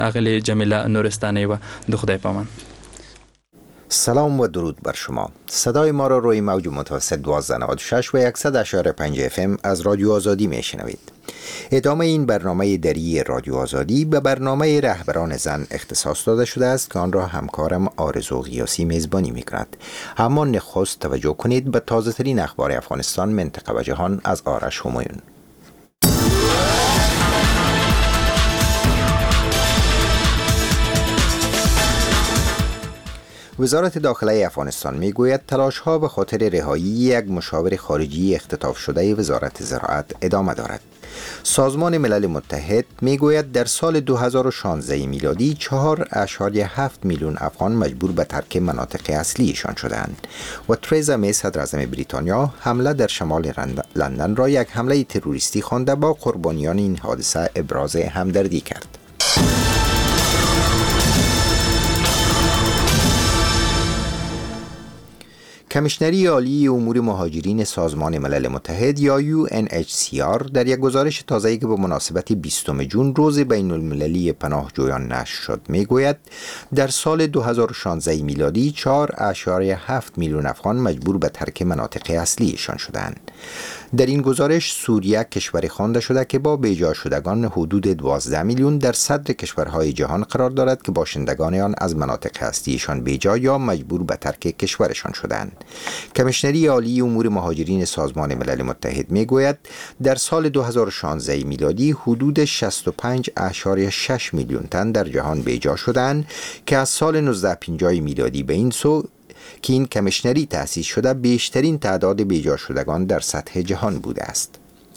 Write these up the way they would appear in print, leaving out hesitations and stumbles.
عقل جمیله نورستانی و دخدای پامان. سلام و درود بر شما. صدای ما را روی موج متوسط 1296 و 100.5 FM از رادیو آزادی میشنوید. ادامه این برنامه دری رادیو آزادی به برنامه رهبران زن اختصاص داده شده است که آن را همکارم آرزو غیاسی میزبانی میکند. اما نخست توجه کنید به تازه ترین اخبار افغانستان، منطقه و جهان از آرش همایون. وزارت داخله افغانستان میگوید تلاش‌ها به خاطر رهایی یک مشاور خارجی اختطاف شده وزارت زراعت ادامه دارد. سازمان ملل متحد میگوید در سال 2016 میلادی 4.7 میلیون افغان مجبور به ترک مناطق اصلیشان شدند و ترزا می صدراعظم بریتانیا حمله در شمال لندن را یک حمله تروریستی خوانده با قربانیان این حادثه ابراز همدردی کرد. کمیشنری عالی امور مهاجرین سازمان ملل متحد یا UNHCR در یک گزارش تازه‌ای که به مناسبت 20 جون روز بین المللی پناهجویان نشر شد میگوید در سال 2016 میلادی 4.7 میلیون افغان مجبور به ترک مناطق اصلیشان شدند. در این گزارش سوریه کشوری خوانده شده که با بیجا شدگان حدود 12 میلیون در صدر کشورهای جهان قرار دارد که باشندگان آن از مناطق اصلیشان بیجا یا مجبور به ترک کشورشان شدند. کمیشنری عالی امور مهاجرین سازمان ملل متحد میگوید در سال 2016 میلادی حدود 65.6 میلیون تن در جهان بیجا شدند که از سال 1950 میلادی به این سو که این کمیشنری تأسیس شده بیشترین تعداد بیجا شدگان در سطح جهان بوده است.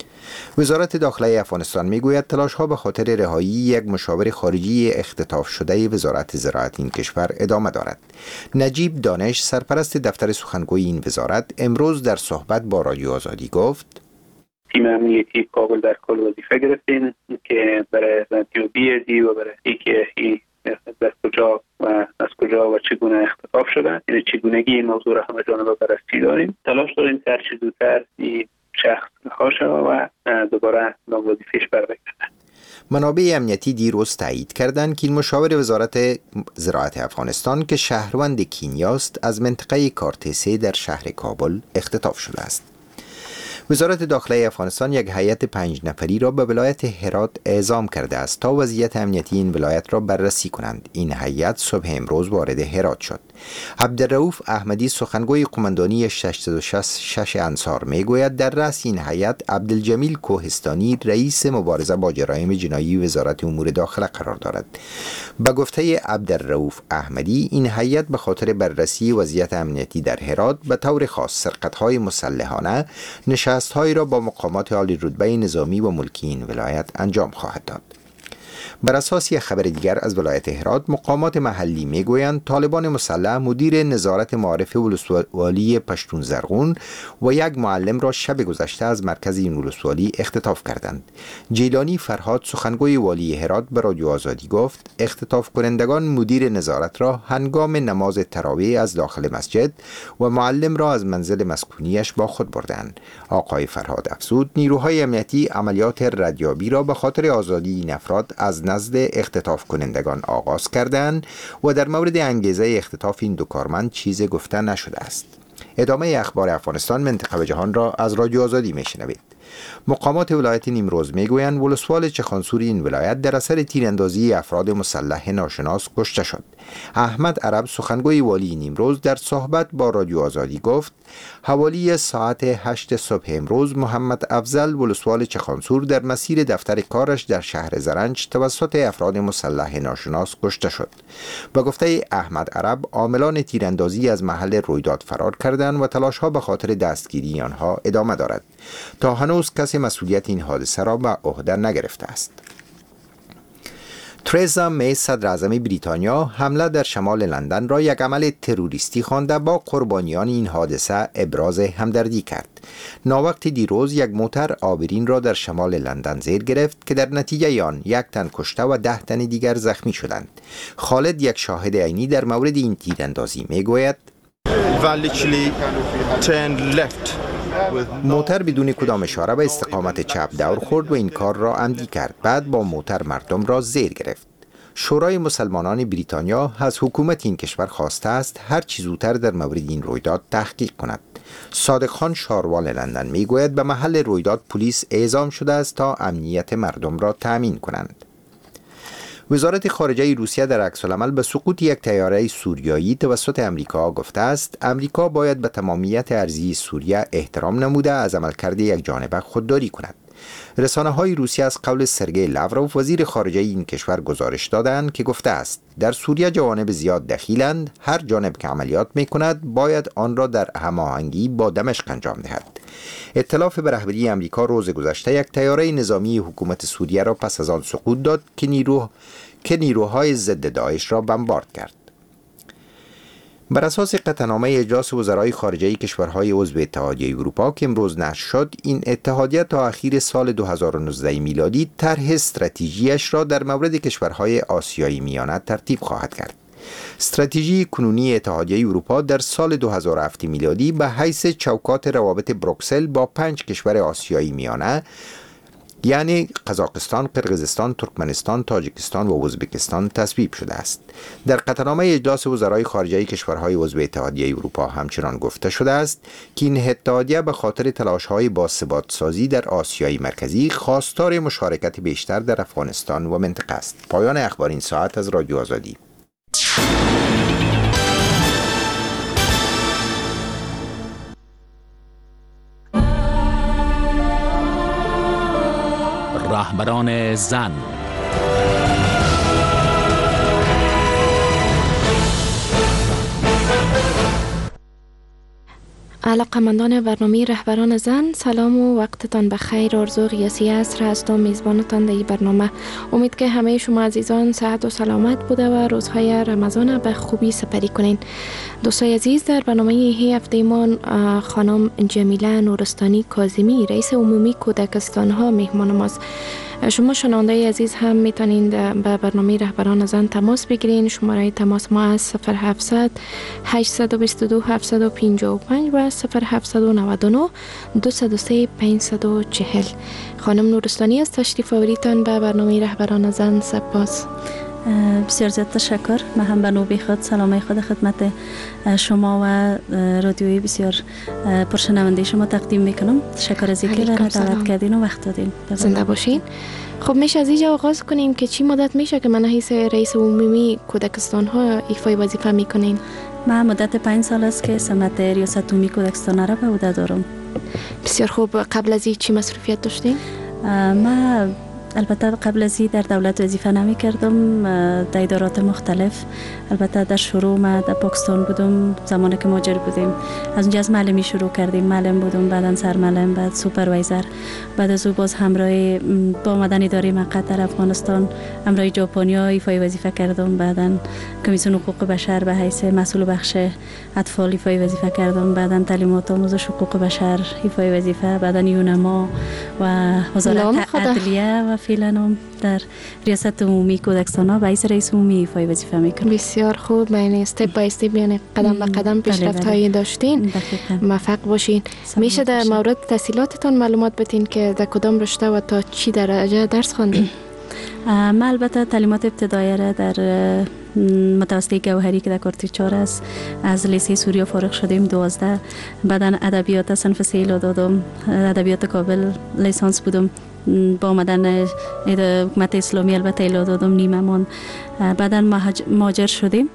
وزارت داخله افغانستان میگوید تلاش‌ها به خاطر رهایی یک مشاور خارجی اختطاف شده وزارت زراعت این کشور ادامه دارد. نجیب دانش، سرپرست دفتر سخنگوی این وزارت، امروز در صحبت با رادیو آزادی گفت: تیم امنیتی کابل در کل وظیفه گرفتین که برای ارزیابی دی و برای اینکه در کجا و از کجا و چگونه اختطاف شده، یعنی چگونگی این موضوع را همه جانبه بررسی داریم. تلاش داریم که هر چه زودتر این شخص رها شود و دوباره به وظیفه‌اش برگرده. منابع امنیتی دیروز تایید کردند که این مشاور وزارت زراعت افغانستان که شهروند کینیاست از منطقه کارتسه در شهر کابل اختطاف شده است. وزارت داخله افغانستان یک هیئت 5 نفری را به ولایت هرات اعزام کرده است تا وضعیت امنیتی این ولایت را بررسی کنند. این هیئت صبح امروز وارد هرات شد. عبدالرؤوف احمدی، سخنگوی قماندانی 666 انصار میگوید در رأس این هیئت عبدالجمیل کوهستانی، رئیس مبارزه با جرایم جنایی وزارت امور داخله قرار دارد. به گفته عبدالرؤوف احمدی این هیئت به خاطر بررسی وضعیت امنیتی در هرات به طور خاص سرقت‌های مسلحانه نشست‌هایی را با مقامات عالی رتبه نظامی و ملکی این ولایت انجام خواهد داد. بر اساس یک خبر دیگر از ولایت هرات، مقامات محلی میگویند طالبان مسلح مدیر نظارت معارف ولسوالی پشتون زرغون و یک معلم را شب گذشته از مرکز این ولسوالی اختطاف کردند. جیلانی فرهاد، سخنگوی والی هرات، به رادیو آزادی گفت اختطاف کنندگان مدیر نظارت را هنگام نماز تراویح از داخل مسجد و معلم را از منزل مسکونیش با خود بردند. آقای فرهاد افزود نیروهای امنیتی عملیات ردیابی را به خاطر آزادی این افراد از نزد اختطاف کنندگان آغاز کردند و در مورد انگیزه اختطاف این دو کارمند چیزی گفته نشده است. ادامه اخبار افغانستان، منطقه و جهان را از رادیو آزادی میشنوید. مقامات ولایت نیمروز میگویند ولسوال چخانسور این ولایت در اثر تیراندازی افراد مسلح ناشناس کشته شد. احمد عرب، سخنگوی والی نیمروز، در صحبت با رادیو آزادی گفت حوالی ساعت 8 صبح امروز محمد افضل، ولسوال چخانسور، در مسیر دفتر کارش در شهر زرنج توسط افراد مسلح ناشناس کشته شد. به گفته احمد عرب عاملان تیراندازی از محل رویداد فرار کردند و تلاش‌ها به خاطر دستگیری آنها ادامه دارد. تا هنوز کسی مسئولیت این حادثه را به عهده نگرفته است. ترزا می صدراعظم بریتانیا حمله در شمال لندن را یک عمل تروریستی خوانده با قربانیان این حادثه ابراز همدردی کرد. ناوقت دیروز یک موتر آبرین را در شمال لندن زیر گرفت که در نتیجه آن 1 تن کشته و 10 تن دیگر زخمی شدند. خالد، یک شاهد عینی در مورد این تیراندازی، میگوید موتر بدون کدام اشاره به استقامت چپ دور خورد و این کار را عمدی کرد. بعد با موتر مردم را زیر گرفت. شورای مسلمانان بریتانیا از حکومت این کشور خواسته است هر چه زودتر در مورد این رویداد تحقیق کند. صادق خان شاروال لندن میگوید به محل رویداد پلیس اعزام شده است تا امنیت مردم را تأمین کنند. وزارت خارجه روسیه در عکس‌العمل به سقوط یک طیاره سوریایی توسط امریکا گفته است امریکا باید به تمامیت ارضی سوریه احترام نموده از عملکرد یک جانبه خودداری کند. رسانه‌های روسیه از قول سرگئی لاوروف وزیر خارجه این کشور گزارش دادند که گفته است در سوریه جوانب زیاد دخیلند، هر جانب که عملیات می‌کند باید آن را در هماهنگی با دمشق انجام دهد. ائتلاف به رهبری امریکا روز گذشته یک طیاره نظامی حکومت سوریه را پس از آن سقوط داد که نیروهای ضد داعش را بمبارد کرد. بر اساس قطعنامه اجلاس وزرای خارجه کشورهای عضو اتحادیه اروپا که امروز نشر شد، این اتحادیه تا اخیر سال 2019 میلادی طرح استراتژیش را در مورد کشورهای آسیایی میانه ترتیب خواهد کرد. استراتژی کنونی اتحادیه اروپا در سال 2007 میلادی به حیث چوکات روابط بروکسل با 5 کشور آسیایی میانه یعنی قزاقستان، قرقیزستان، ترکمنستان، تاجیکستان و ازبکستان تصویب شده است. در قطعنامه اجلاس وزرای خارجه کشورهای عضو اتحادیه اروپا همچنان گفته شده است که این اتحادیه به خاطر تلاش‌های باثبات سازی در آسیای مرکزی خواستار مشارکت بیشتر در افغانستان و منطقه است. پایان اخبار این ساعت از رادیو آزادی. رهبران زن. علاقه‌مندان برنامه رهبران زن، سلام و وقتتان بخیر. آرزو قیاسی عصر هستم، میزبانتان در این برنامه. امید که همه شما عزیزان صحت و سلامت بوده و روزهای رمضان به خوبی سپری کنین. دوستای عزیز، در برنامه این هفته ما خانم جمیله نورستانی کاظمی، رئیس عمومی کودکستان ها مهمان ماست. شما شنونده عزیز هم میتونید به برنامه رهبران زن تماس بگیرین. شماره تماس ما از 0700 822 755 و 0799 203 540. خانم نورستانی از تشریف آوریتان به برنامه رهبران زن سپاس. بسیار زیاد تشکر. من هم به نوبه خود سلامای خود خدمت شما و رادیوی بسیار پرشنونده شما تقدیم میکنم. تشکر از اینکه دعوت کردین و وقت دادین. زنده باشین. خب میشه از اینجا آغاز کنیم که چی مدت میشه که من حیث رئیس عمومی کودکستان ها ایفای وظیفه میکنین؟ من مدت 5 سال است که سمت ریاست عمومی کودکستان را به عهده دارم. بسیار خوب. قبل از این چی مسئولیت داشتین؟ من البته قبل از این در دولت وظیفه نمی کردم، در ادارات مختلف. البته در شروع ما در پاکستان بودم زمانی که مهاجر بودیم. از اونجا از معلمی شروع کردیم. معلم بودم، بعداً سرمعلم، بعد سوپروایزر. بعد از او باز همراه با آمدن اداره مقعد در افغانستان همراه ژاپنیا ایفای وظیفه کردم. بعداً کمیسیون حقوق بشر به حیث مسئول بخش اطفال ایفای وظیفه کردم. بعداً تعلیمات آموزش حقوق بشر ایفای وظیفه. بعداً یونما و وزارت عدلیه و فعلا در ریاست عمومی کودکستان ها به حیث رئیس عمومی ایفای وظیفه میکنم. بسیار خوب. یعنی استپ بای استپ، یعنی قدم به قدم پیشرفت هایی داشتین. موفق باشین. میشه در مورد تحصیلاتتون معلومات بدین که در کدام رشته و تا چی درجه درس خواندین؟ من البته تعلیمات ابتدایی را در متوسطه گوهری که در کارت 4 است از لیسه سوریه فارغ شدیم 12. بعداً ادبیات صنف 3 دادم. ادبیات کابل لیسانس بودم. با آمدن حکومت اسلامی البته ایلا دادم نیممان. بعداً مهاجر شدیم.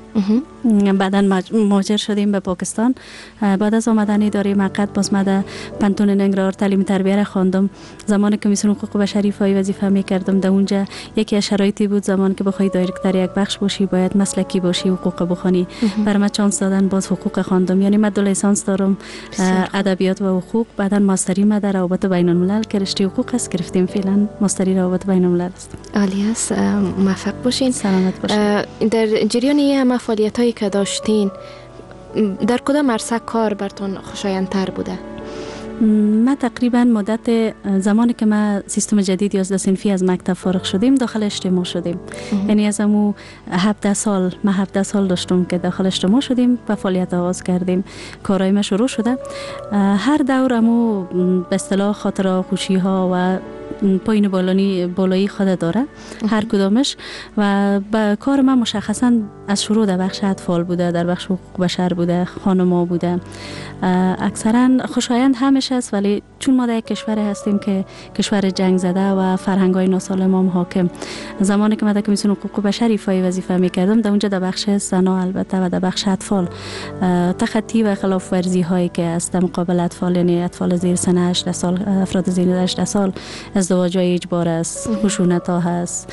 مهاجر شدیم به پاکستان. بعد از آمدن اداره مقعد باز من پنتون ننگرهار تعلیم تربیه را خواندم. زمان کمیسیون حقوق بشر ایفای وظیفه میکردم. در اونجا یکی از شرایطی بود زمان که بخوای دایرکتر یک بخش باشی باید مسلکی باشی، حقوق بخونی. برای من چانس دادن باز حقوق خواندم. یعنی من 2 لیسانس دارم، ادبیات و حقوق. بعدا ماستری ما در روابط بین الملل که رشته حقوق است گرفتیم. فعلا ماستری روابط بین الملل است. عالی است. موفق باشین. سلامت باشین. در جریان این فعالیت‌هایی که داشتین در کدام عرصه کار براتون خوشایندتر بوده؟ ما تقریبا مدت زمانی که ما سیستم جدید 11 صنفی از مکتب فارغ شدیم داخل اجتماع شدیم. یعنی از همون 17 سال داشتم که داخل اجتماع شدیم و فعالیت آغاز کردیم. کارهای ما شروع شده. هر دور همو به اصطلاح خاطره خوشی ها و پایین بالایی خود داره هر کدامش. و با کار من مشخصا از شروع در بخش اطفال بوده، در بخش حقوق بشر بوده، خانما بوده. اکثرا خوشایند همش است، ولی چون ما در یک کشور هستیم که کشور جنگ زده و فرهنگ‌های ناسالم هم حاکم، زمانی که من در کمیسیون حقوق بشر ایفای وظیفه می‌کردم، در اونجا در بخش زنا البته و در بخش اطفال تخطی و خلاف ورزی هایی که است در مقابل اطفال، یعنی اطفال زیر سن 18 سال، افراد زیر 18 سال، ازدواج‌های اجبار است، خشونت‌ها هست،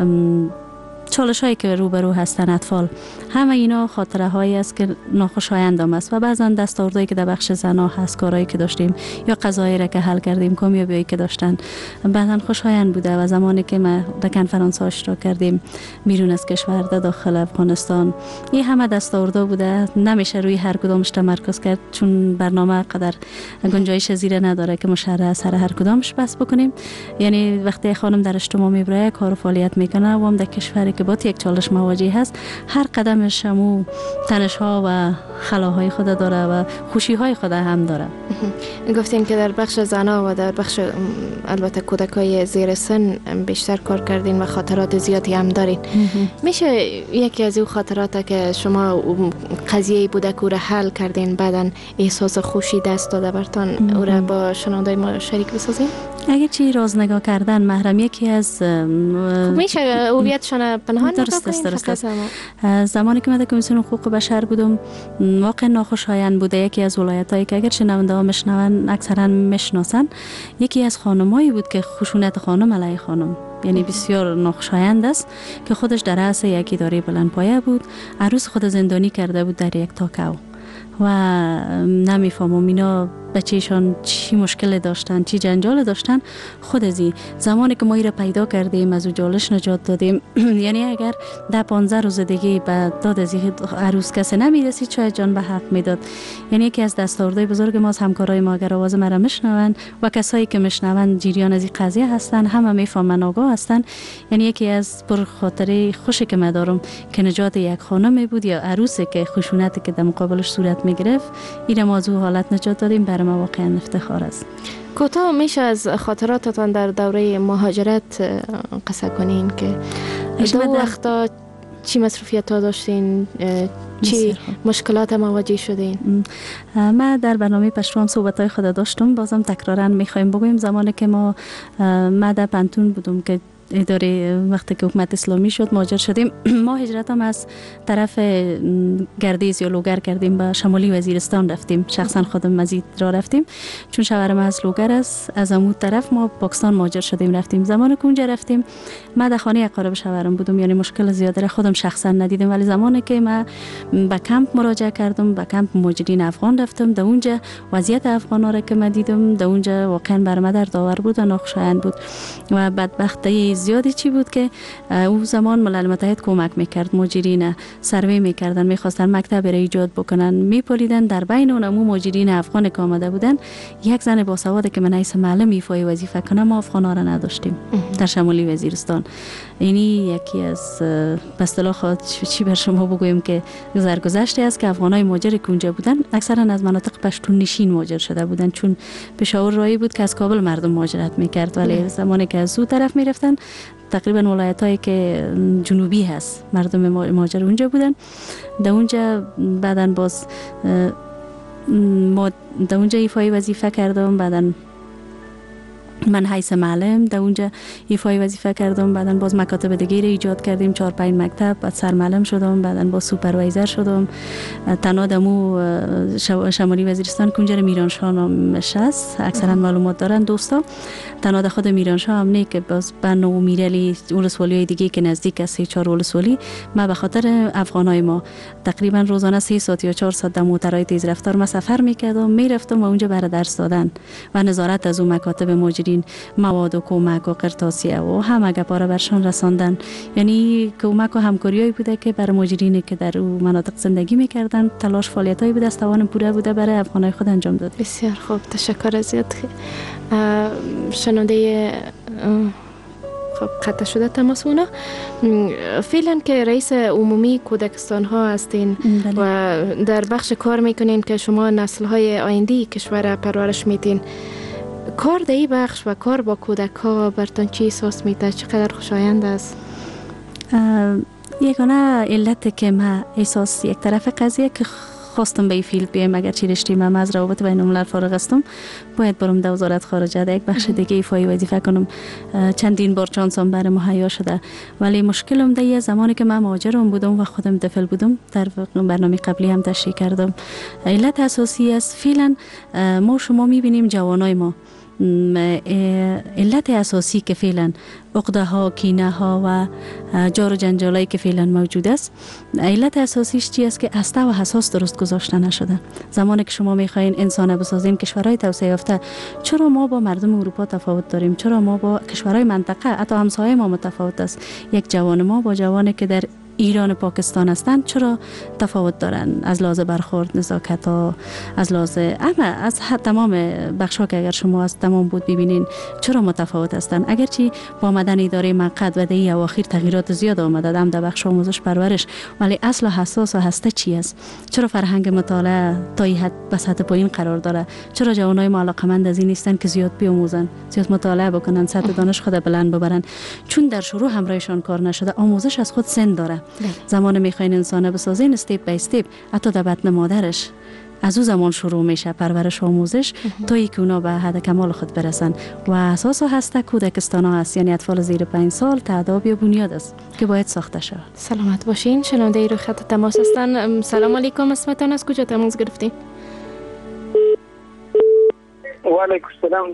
چالش هایی که روبرو هستن اطفال، همه اینا خاطره هایی است که ناخوشایند است. و بعضا دستاوردهایی که در بخش زنا هست، کارهایی که داشتیم یا قضایی را که حل کردیم، کامیابیایی که داشتن، بعضا خوشایند بوده. و زمانی که ما در کنفرانس ها اشتراک کردیم بیرون از کشور، در داخل افغانستان، این همه دستاوردها بوده. نمیشه روی هر کدامش تمرکز کرد چون برنامه قدر گنجایش زیره نداره که مشرع سر هر کدامش بس بکنیم. یعنی وقتی خانم در اجتماع میبره، کار و فعالیت میکنه و هم در کشوری که با یک چالش مواجه هست، هر قدمش همو تنش ها و خلاهای خود داره و خوشی های خود هم داره. گفتیم که در بخش زنا و در بخش البته کودکای زیر سن بیشتر کار کردین و خاطرات زیادی هم دارین. میشه یکی از این خاطرات که شما قضیه بوده که او را حل کردین، بعدن احساس خوشی دست داده برتان، او را با شنوندای ما شریک بسازین؟ اگه چی راز نگاه کردن محرم یکی از میشه هویتشان پنهان درست. زمانی که من در کمیسیون حقوق بشر بودم، واقعا ناخوشایند بوده. یکی از ولایتایی که اگر شنونده ها میشنون اکثرا میشناسن، یکی از خانمایی بود که خشونت خانم علیه خانم، یعنی بسیار ناخوشایند است، که خودش در رأس یک اداره بلندپایه بود، عروس خود زندانی کرده بود در یک تاکو و نمیفهمم اینا بچه‌شان چی مشکل داشتن، چی جنجال داشتن. خود ازی زمانی که ما ایره پیدا کردیم، از او جالش نجات دادیم، یعنی اگر 10-15 روز دیگه به داد از عروس کسی نمیرسید، شاید جان به حق میداد. یعنی یکی از دستاوردهای بزرگ ما از همکارای ما اگر آواز مرا میشنون و کسایی که میشنون جریان از این قضیه هستن، همه میفهمن، آگاه هستن. یعنی یکی از پر خاطره خوشی که من دارم که نجات یک خانم بود یا عروسی که خشونتی که در مقابلش صورت میگرفت، این موضوع حالت نجات دادیم، برای ما واقعا افتخار است. کوتاه میشه از خاطراتتان در دوره مهاجرت قصه کنین که دو وقتا چی مصروفیت ها داشتین، چی مشکلات مواجه شدین؟ ما در برنامه پشتو هم صحبت های خود داشتم، بازم تکرارا میخوایم بگویم. زمانی که ما در پنتون بودم که اداره وقتی که حکومت اسلامی شد مهاجر شدیم، ما هجرت هم از طرف گردیز یا لوگر کردیم، به شمالی وزیرستان رفتیم. شخصا خودم مزید را رفتیم چون شوهرم از لوگر است. از اون طرف ما پاکستان مهاجر شدیم رفتیم. زمانی که اونجا رفتیم ما در خانه اقارب شوهرم بودم، یعنی مشکل زیاده خودم شخصا ندیدم. ولی زمانی که ما به کمپ مراجعه کردم، به کمپ مهاجرین افغان رفتم، در اونجا وضعیت افغانا را که من دیدم، در اونجا واقعا بر من در داور بود و ناخوشایند بود. و بدبختی زیادی چی بود که اون زمان ملل متحد کمک میکرد، مهاجرین سروی میکردن، میخواستن مکتب را ایجاد بکنن، میپولیدن در بین اونمو مهاجرین افغان که آمده بودن. یک زن باسواد که من ایس معلم ایفای وظیفه کنم، ما افغانا را نداشتیم در شمالی وزیرستان. یعنی یکی از به اصطلاح چی بر شما بگویم که گذشته است که افغانای مهاجر که اونجا بودن اکثرا از مناطق پشتون نشین مهاجر شده بودن، چون پشاور راهی بود که از کابل مردم مهاجرت میکرد. ولی زمانی که از اون طرف میرفتن، تقریبا ولایتایی که جنوبی هست مردم مهاجر اونجا بودن. در اونجا بعدن باز ما در اونجا ایفای وظیفه کردم. بعدن من حیث معلم در اونجا ایفای وظیفه کردم. بعدن باز مکاتب دیگه رو ایجاد کردیم، 4-5 مکتب. بعد سرمعلم شدم، بعدن باز سوپروایزر شدم. تنها دمو شمالی وزیرستان که اونجا میرانشاه نامش هست، اکثرا معلومات دارن دوستا. تنها در خود میرانشاه هم نه که باز بنو و میرلی ولسوالی دیگه که نزدیک است، 3-4 ولسوالی. ما به خاطر افغانای ما تقریبا روزانه 3 ساعت یا 4 ساعت در موترهای تیز رفتار ما سفر میکردم، میرفتم و اونجا برای درس دادن و نظارت از اون مکاتب مهاجرین، مواد و کمک و قرطاسیه و همه گپا را برشان رساندن. یعنی کمک و همکاریایی بوده که برای مهاجرینی که در اون مناطق زندگی میکردن، تلاش فعالیتایی بوده، از توان پوره بوده برای افغانای خود انجام داد. بسیار خوب، تشکر زیاد. شنونده خب قطع شده تماسونا، فعلا که رئیس عمومی کودکستان ها هستین و در بخش کار میکنین که شما نسل های آینده کشور پرورش میتین، کار در این بخش و کار با کودک ها برتان چی احساس میده؟ چقدر خوشایند است؟ یگانه علت که من احساس یک طرف قضیه که خواستم به این فیلد بیایم، اگر چی رشته من از روابط بین الملل فارغ هستم، باید برم در وزارت خارجه در یک بخش دیگه ایفای وظیفه کنم. چندین بار چانسم برای مهیا شده، ولی مشکلم دیگه زمانی که من مهاجرم بودم و خودم طفل بودم، در برنامه قبلی هم تشریح کردم، علت اساسی است فعلا ما شما میبینیم جوانای ما علت اساسی که فعلا عقده ها، کینه ها و جار و جنجالایی که فعلا موجود است، علت اساسیش چی است که استه و حساس درست گذاشته نشده. زمانی که شما میخواین انسان بسازیم، کشورهای توسعه یافته، چرا ما با مردم اروپا تفاوت داریم؟ چرا ما با کشورهای منطقه حتی همسایه ما متفاوت است؟ یک جوان ما با جوانی که در ایران پاکستان هستند چرا تفاوت دارن؟ از لحاظ برخورد، نزاکت ها، از لحاظ از تمام بخش ها که اگر شما از تمام بود ببینین چرا متفاوت هستند. اگرچه با آمدن اداره مقعد و در اواخر تغییرات زیاد آمده هم در بخش آموزش پرورش، ولی اصل و حساس و هسته چی است؟ چرا فرهنگ مطالعه تا این حد به سطح پایین قرار داره؟ چرا جوانای ما علاقمند از این نیستن که زیاد بیاموزن، زیاد مطالعه بکنن، سطح دانش خود بلند ببرن؟ چون در شروع همراهشان کار نشده. آموزش از خود سن داره. زمان میخواین انسان بسازین استیپ بای استیپ، حتی در بطن مادرش از او زمان شروع میشه پرورش و آموزش تا اینکه اونا به حد کمال خود برسن. و اساس هسته کودکستان ها است، یعنی اطفال زیر 5 سال تعداد یا بنیاد است که باید ساخته شود. سلامت باشین. شنونده رو خط تماس هستن. سلام علیکم، اسمتان از کجا تماس گرفتین؟ و علیکم السلام.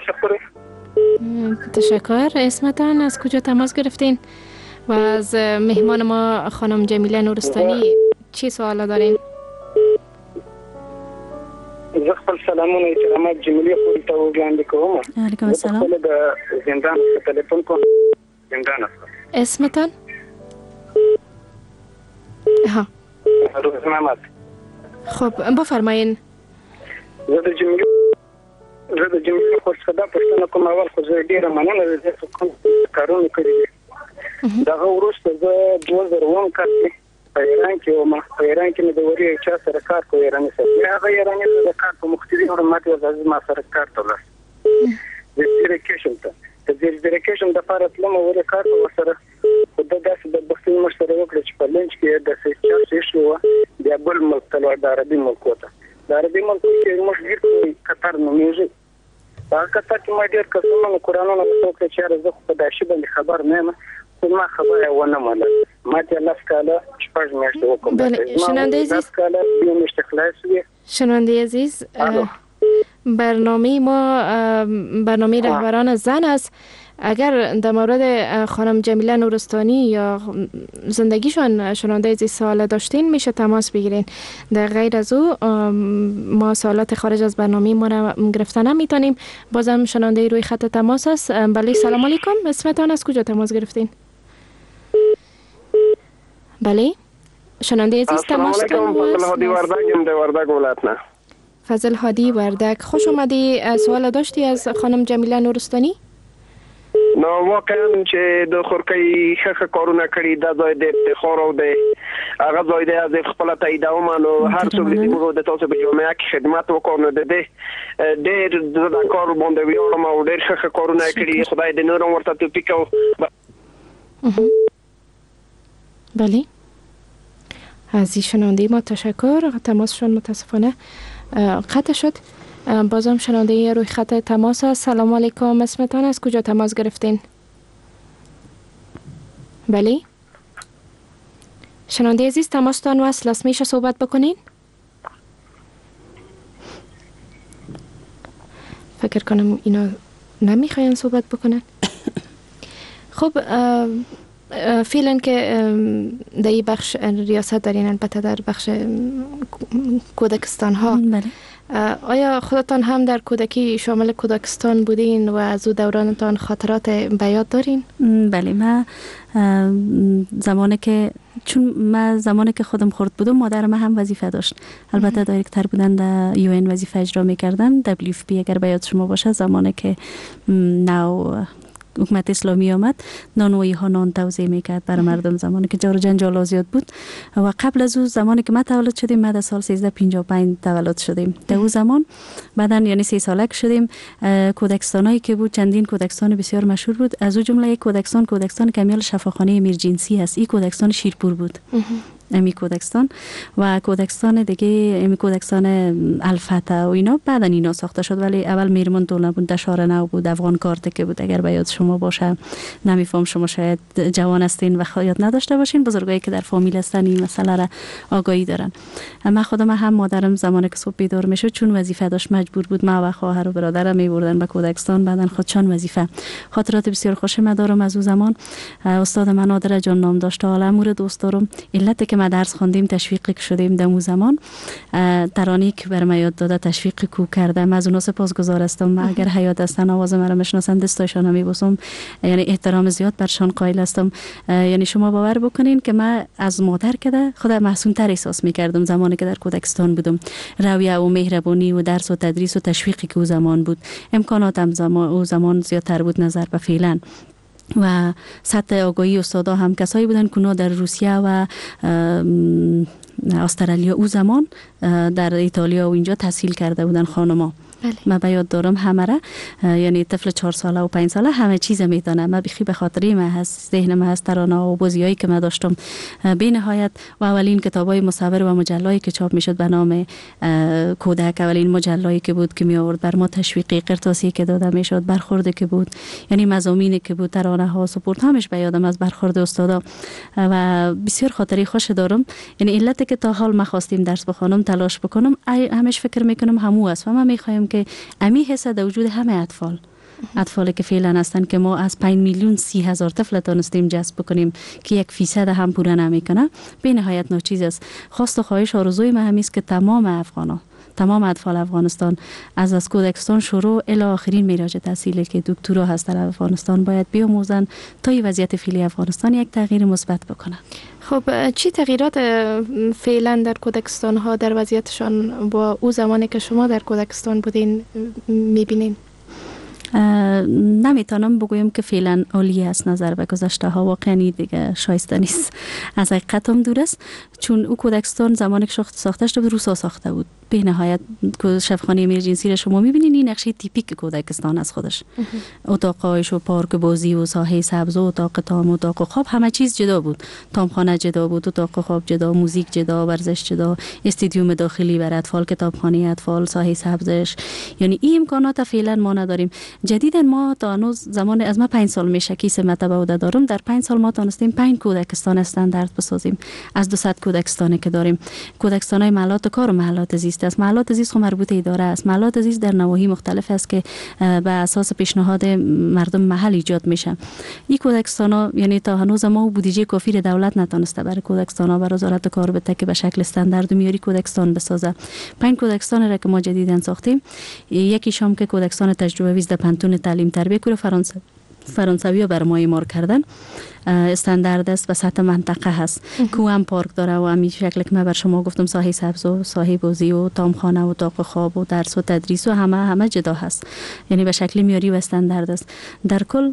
تشکر. اسمتان از کجا تماس گرفتین؟ و از مهمان ما خانم جمیله نورستانی چی سوال دارین؟ زه خپل سلامونه احترامات جمیله خپل ته وړاندې کوم. علیکم السلام. د زندان په تلیفون کوم. زندان است. اسمتان؟ ها. روز محمد. خب بفرمایین. زه د جمیله خپل څخه دا پوښتنه کوم. اول خو زه ډیره مننه زه کوم کارونه کړی. دغه وروسته زه 2001 کال په ایران کې وم. په ایران کې مې د وری چا سره کار کوي، ایراني سره. هغه ایراني د کار په مختلفو حرمت او د ما سره کار تولس. د ډیریکیشن ته د ډیریکیشن د لپاره تلم او کار په سره په داسې د بختي مشترک وکړ چې په لنچ کې د سیاسي شو د بل ملک تلو د عربي ملک وته. د عربي ملک کې موږ ډیر قطر نومیږي. هغه قطر کې ما ډیر کسانو قرآنونه وکړ چې زه په داشي باندې خبر نه یم. ما خبره ونه ماله ما ته لاس کاله شپږ میاشتې وکم. بله شنونده عزیز، شنونده عزیز، برنامه ما برنامه رهبران زن است. اگر در مورد خانم جمیله نورستانی یا زندگیشان شنونده عزیز سوال داشتین میشه تماس بگیرین. در غیر از او ما سوالات خارج از برنامه ما را گرفتن نمیتونیم. بازم شنونده روی خط تماس است. بله سلام علیکم، اسمتان از کجا تماس گرفتین؟ بله شنونده عزیز تماس کنید. فضل هادی وردک در وردک ولایت نه. فضل هادی وردک، خوش اومدی. سوال داشتی از خانم جمیله نورستانی؟ نو واقعا چې د خورکۍ ښه کارونه کړي دا ځای د افتخار او د هغه ځای د از خپل تایید او مانو هر څوک د موږ د تاسو په جامعه کې خدمت وکړو نو د دې ډېر د کار باندې ویاړم او ډېر ښه کارونه کړي. خدای دې نور ورته توفیق او بله از این شنونده ما تشکر. تماسشون متاسفانه قطع شد. بازم شنونده روی خط تماس است. سلام علیکم، اسمتان از کجا تماس گرفتین؟ بله شنونده عزیز تماستان وصل است، میشه صحبت بکنین؟ فکر کنم اینا نمیخواین صحبت بکنن. خب فعلا که در این بخش ریاست دارین، البته در بخش کودکستان ها. بله. آیا خودتان هم در کودکی شامل کودکستان بودین و از او دورانتان خاطرات به یاد دارین؟ بله من زمانی که خودم خرد بودم مادر من هم وظیفه داشت. البته دایرکتر بودن در UN وظیفه اجرا میکردن. WFP اگر به یاد شما باشه زمانی که حکومت اسلامی آمد نانوایی ها نان توزیع میکرد برای مردم زمانی که جار و جنجال زیاد بود. و قبل از اون زمانی که ما تولد شدیم، ما در سال 1355 تولد شدیم. در اون زمان بعدن یعنی 3 سالک شدیم، کودکستانایی که بود چندین کودکستان بسیار مشهور بود. از اون جمله یک کودکستان کمیال شفاخانه امرجنسی است. این کودکستان شیرپور بود. امی کودکستان و کودکستان دیگه، امی کودکستان الفتح و اینا بعدن اینا ساخته شد، ولی اول میرمن دولت بود، دشار نو بود، افغان کارت که بود. اگر به یاد شما باشه، نمیفهم شما شاید جوان هستین و یاد نداشته باشین، بزرگایی که در فامیل هستن این مسئله را آگاهی دارن. من خودم هم مادرم زمانی که صبح بیدار میشد چون وظیفه داشت مجبور بود ما و خواهر و برادرم میبردن به کودکستان، بعدن خودشان وظیفه. خاطرات بسیار خوش من دارم از اون زمان. استاد من نادر جان نام داشت، عالمور دوست دارم. علت که ما درس خواندیم تشویق شدیم در اون زمان، ترانه‌ای که برام یاد داده تشویق کو کردم. از اونها سپاسگزار هستم. اگر حیات هستن آواز مرا میشناسن دستایشان هم میبوسم، یعنی احترام زیاد برشان قائل هستم. یعنی شما باور بکنین که من از مادر کده خودم محسون تر احساس میکردم زمانی که در کودکستان بودم. رویه و مهربانی و درس و تدریس و تشویقی که او زمان بود، امکاناتم او زمان زیادتر بود نظر به فعلا. و سطح آگاهی استادا هم کسایی بودن که در روسیه و استرالیا او زمان در ایتالیا و اینجا تحصیل کرده بودن خانما. من به یاد دارم همه را، یعنی طفل 4 ساله و 5 ساله همه چیز میدونه. من بخی به خاطری من هست، ذهن من هست، ترانه و بازیایی که من داشتم. به نهایت و اولین کتابای مصور و مجلایی که چاپ میشد به نام کودک، اولین مجلایی که بود که می آورد بر ما تشویقی قرطاسی که داده میشد، برخورده که بود، یعنی مضامینی که بود، ترانه ها، سپورت همش به یادم از برخورد استادا و بسیار خاطری خوش دارم. یعنی علت که تا حال ما خواستیم درس بخونم، تلاش بکنم، همش فکر میکنم همو است و من میخوایم که امی حسه در وجود همه اطفالی که فعلا هستن که ما از 5,30,000 طفل تونستیم جذب بکنیم که 1% هم پوره نمیکنه، به نهایت ناچیز است. خواست و خواهش آرزوی من همیست که تمام اطفال افغانستان از کودکستان شروع الی آخرین معراج تحصیلی که دکترا هست در افغانستان باید بیاموزن تا این وضعیت فعلی افغانستان یک تغییر مثبت بکنه. خب چی تغییرات فعلا در کودکستان ها در وضعیتشان با او زمانی که شما در کودکستان بودین میبینین؟ نمیتونم بگویم که فعلا عالی است. نظر به گذشته ها واقعا دیگه شایسته نیست، از حقیقتم دور است. چون او کودکستان زمانی که ساخته شده بود روسا ساخته بود. به نهایت شفاخانه امرجنسی را شما میبینین این نقشه تیپیک کودکستان از خودش. اتاقایش و پارک بازی و ساحه سبز و اتاق تام و اتاق خواب همه چیز جدا بود. تامخانه جدا بود، اتاق خواب جدا، موزیک جدا، ورزش جدا، استادیوم داخلی برای اطفال، کتابخانه اطفال، ساحه سبزش. یعنی این امکانات فعلا ما نداریم. جدیدا ما تا هنوز زمان از ما 5 سال میشه که سه مرتبه دارم، در 5 سال ما تونستیم 5 کودکستان استاندارد بسازیم از 200 کودکستانی که داریم. کودکستانای محلات کار و محلات زیست است. محلات زیست خو مربوط اداره است. محلات زیست در نواحی مختلف است که به اساس پیشنهاد مردم محل ایجاد میشه. این کودکستانا یعنی تا هنوز ما بودجه کافی دولت نتونسته برای کودکستانا برای وزارت کار بده که به شکل استاندارد و معیاری کودکستان بسازه. 5 کودکستان را که ما جدیداً ساختیم، یکیش هم که کودکستان تجربه ویز در پانتون تعلیم تربیت کور فرانسوی بر ما ایمار کردن، استاندارد است و سطح منطقه هست. کو هم پارک داره و همین شکل که من بر شما گفتم، ساحه سبز و ساحه بازی و تامخانه و اتاق خواب و درس و تدریس و همه جدا هست. یعنی به شکل معیاری و استاندارد است. در کل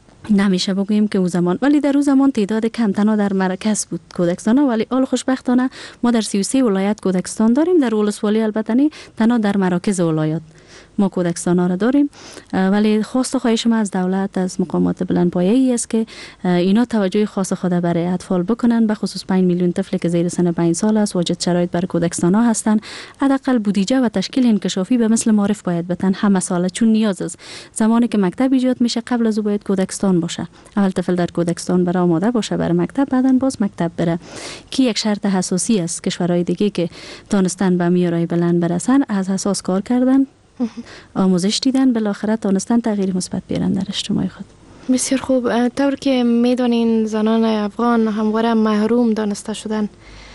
نمیشه بگوییم که او زمان، ولی در او زمان تعداد کم تنها در مرکز بود کودکستان، ولی حال خوشبختانه ما در 33 ولایت کودکستان داریم. در ولسوالی البته نه، تنها در مراکز ولایت ما کودکستان ها را داریم. ولی خواست و خواهش ما از دولت، از مقامات بلندپایه‌ای است که اینا توجه خاص خود برای اطفال بکنن، به خصوص 5 میلیون طفل که زیر سن 5 سال است، واجد شرایط برای کودکستان ها هستند. حداقل بودجه و تشکیل انکشافی به مثل معرف باید بتن همه ساله، چون نیاز است. زمانی که مکتب ایجاد میشه قبل از او باید کودکستان باشه. اول طفل در کودکستان برای آماده باشه برای مکتب، بعداً باز مکتب بره، که یک شرط اساسی است. کشورهای دیگه که دانستن به معیارهای بلند برسن از اساس کار کردن، آموزش دیدن، بالاخره تونستن تغییر مثبت بیارن در اجتماع خود. بسیار خوب. طور که میدونین زنان افغان همواره محروم دانسته شدن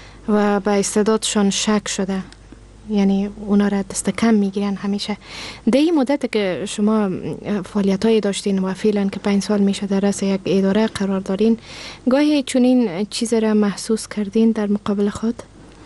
و به استعدادشان شک شده، یعنی اونا را دست کم میگیرن همیشه. در این مدت که شما فعالیت های داشتین و فعلا که 5 سال میشه در رأس یک اداره قرار دارین، گاهی چنین چیز را محسوس کردین در مقابل خود؟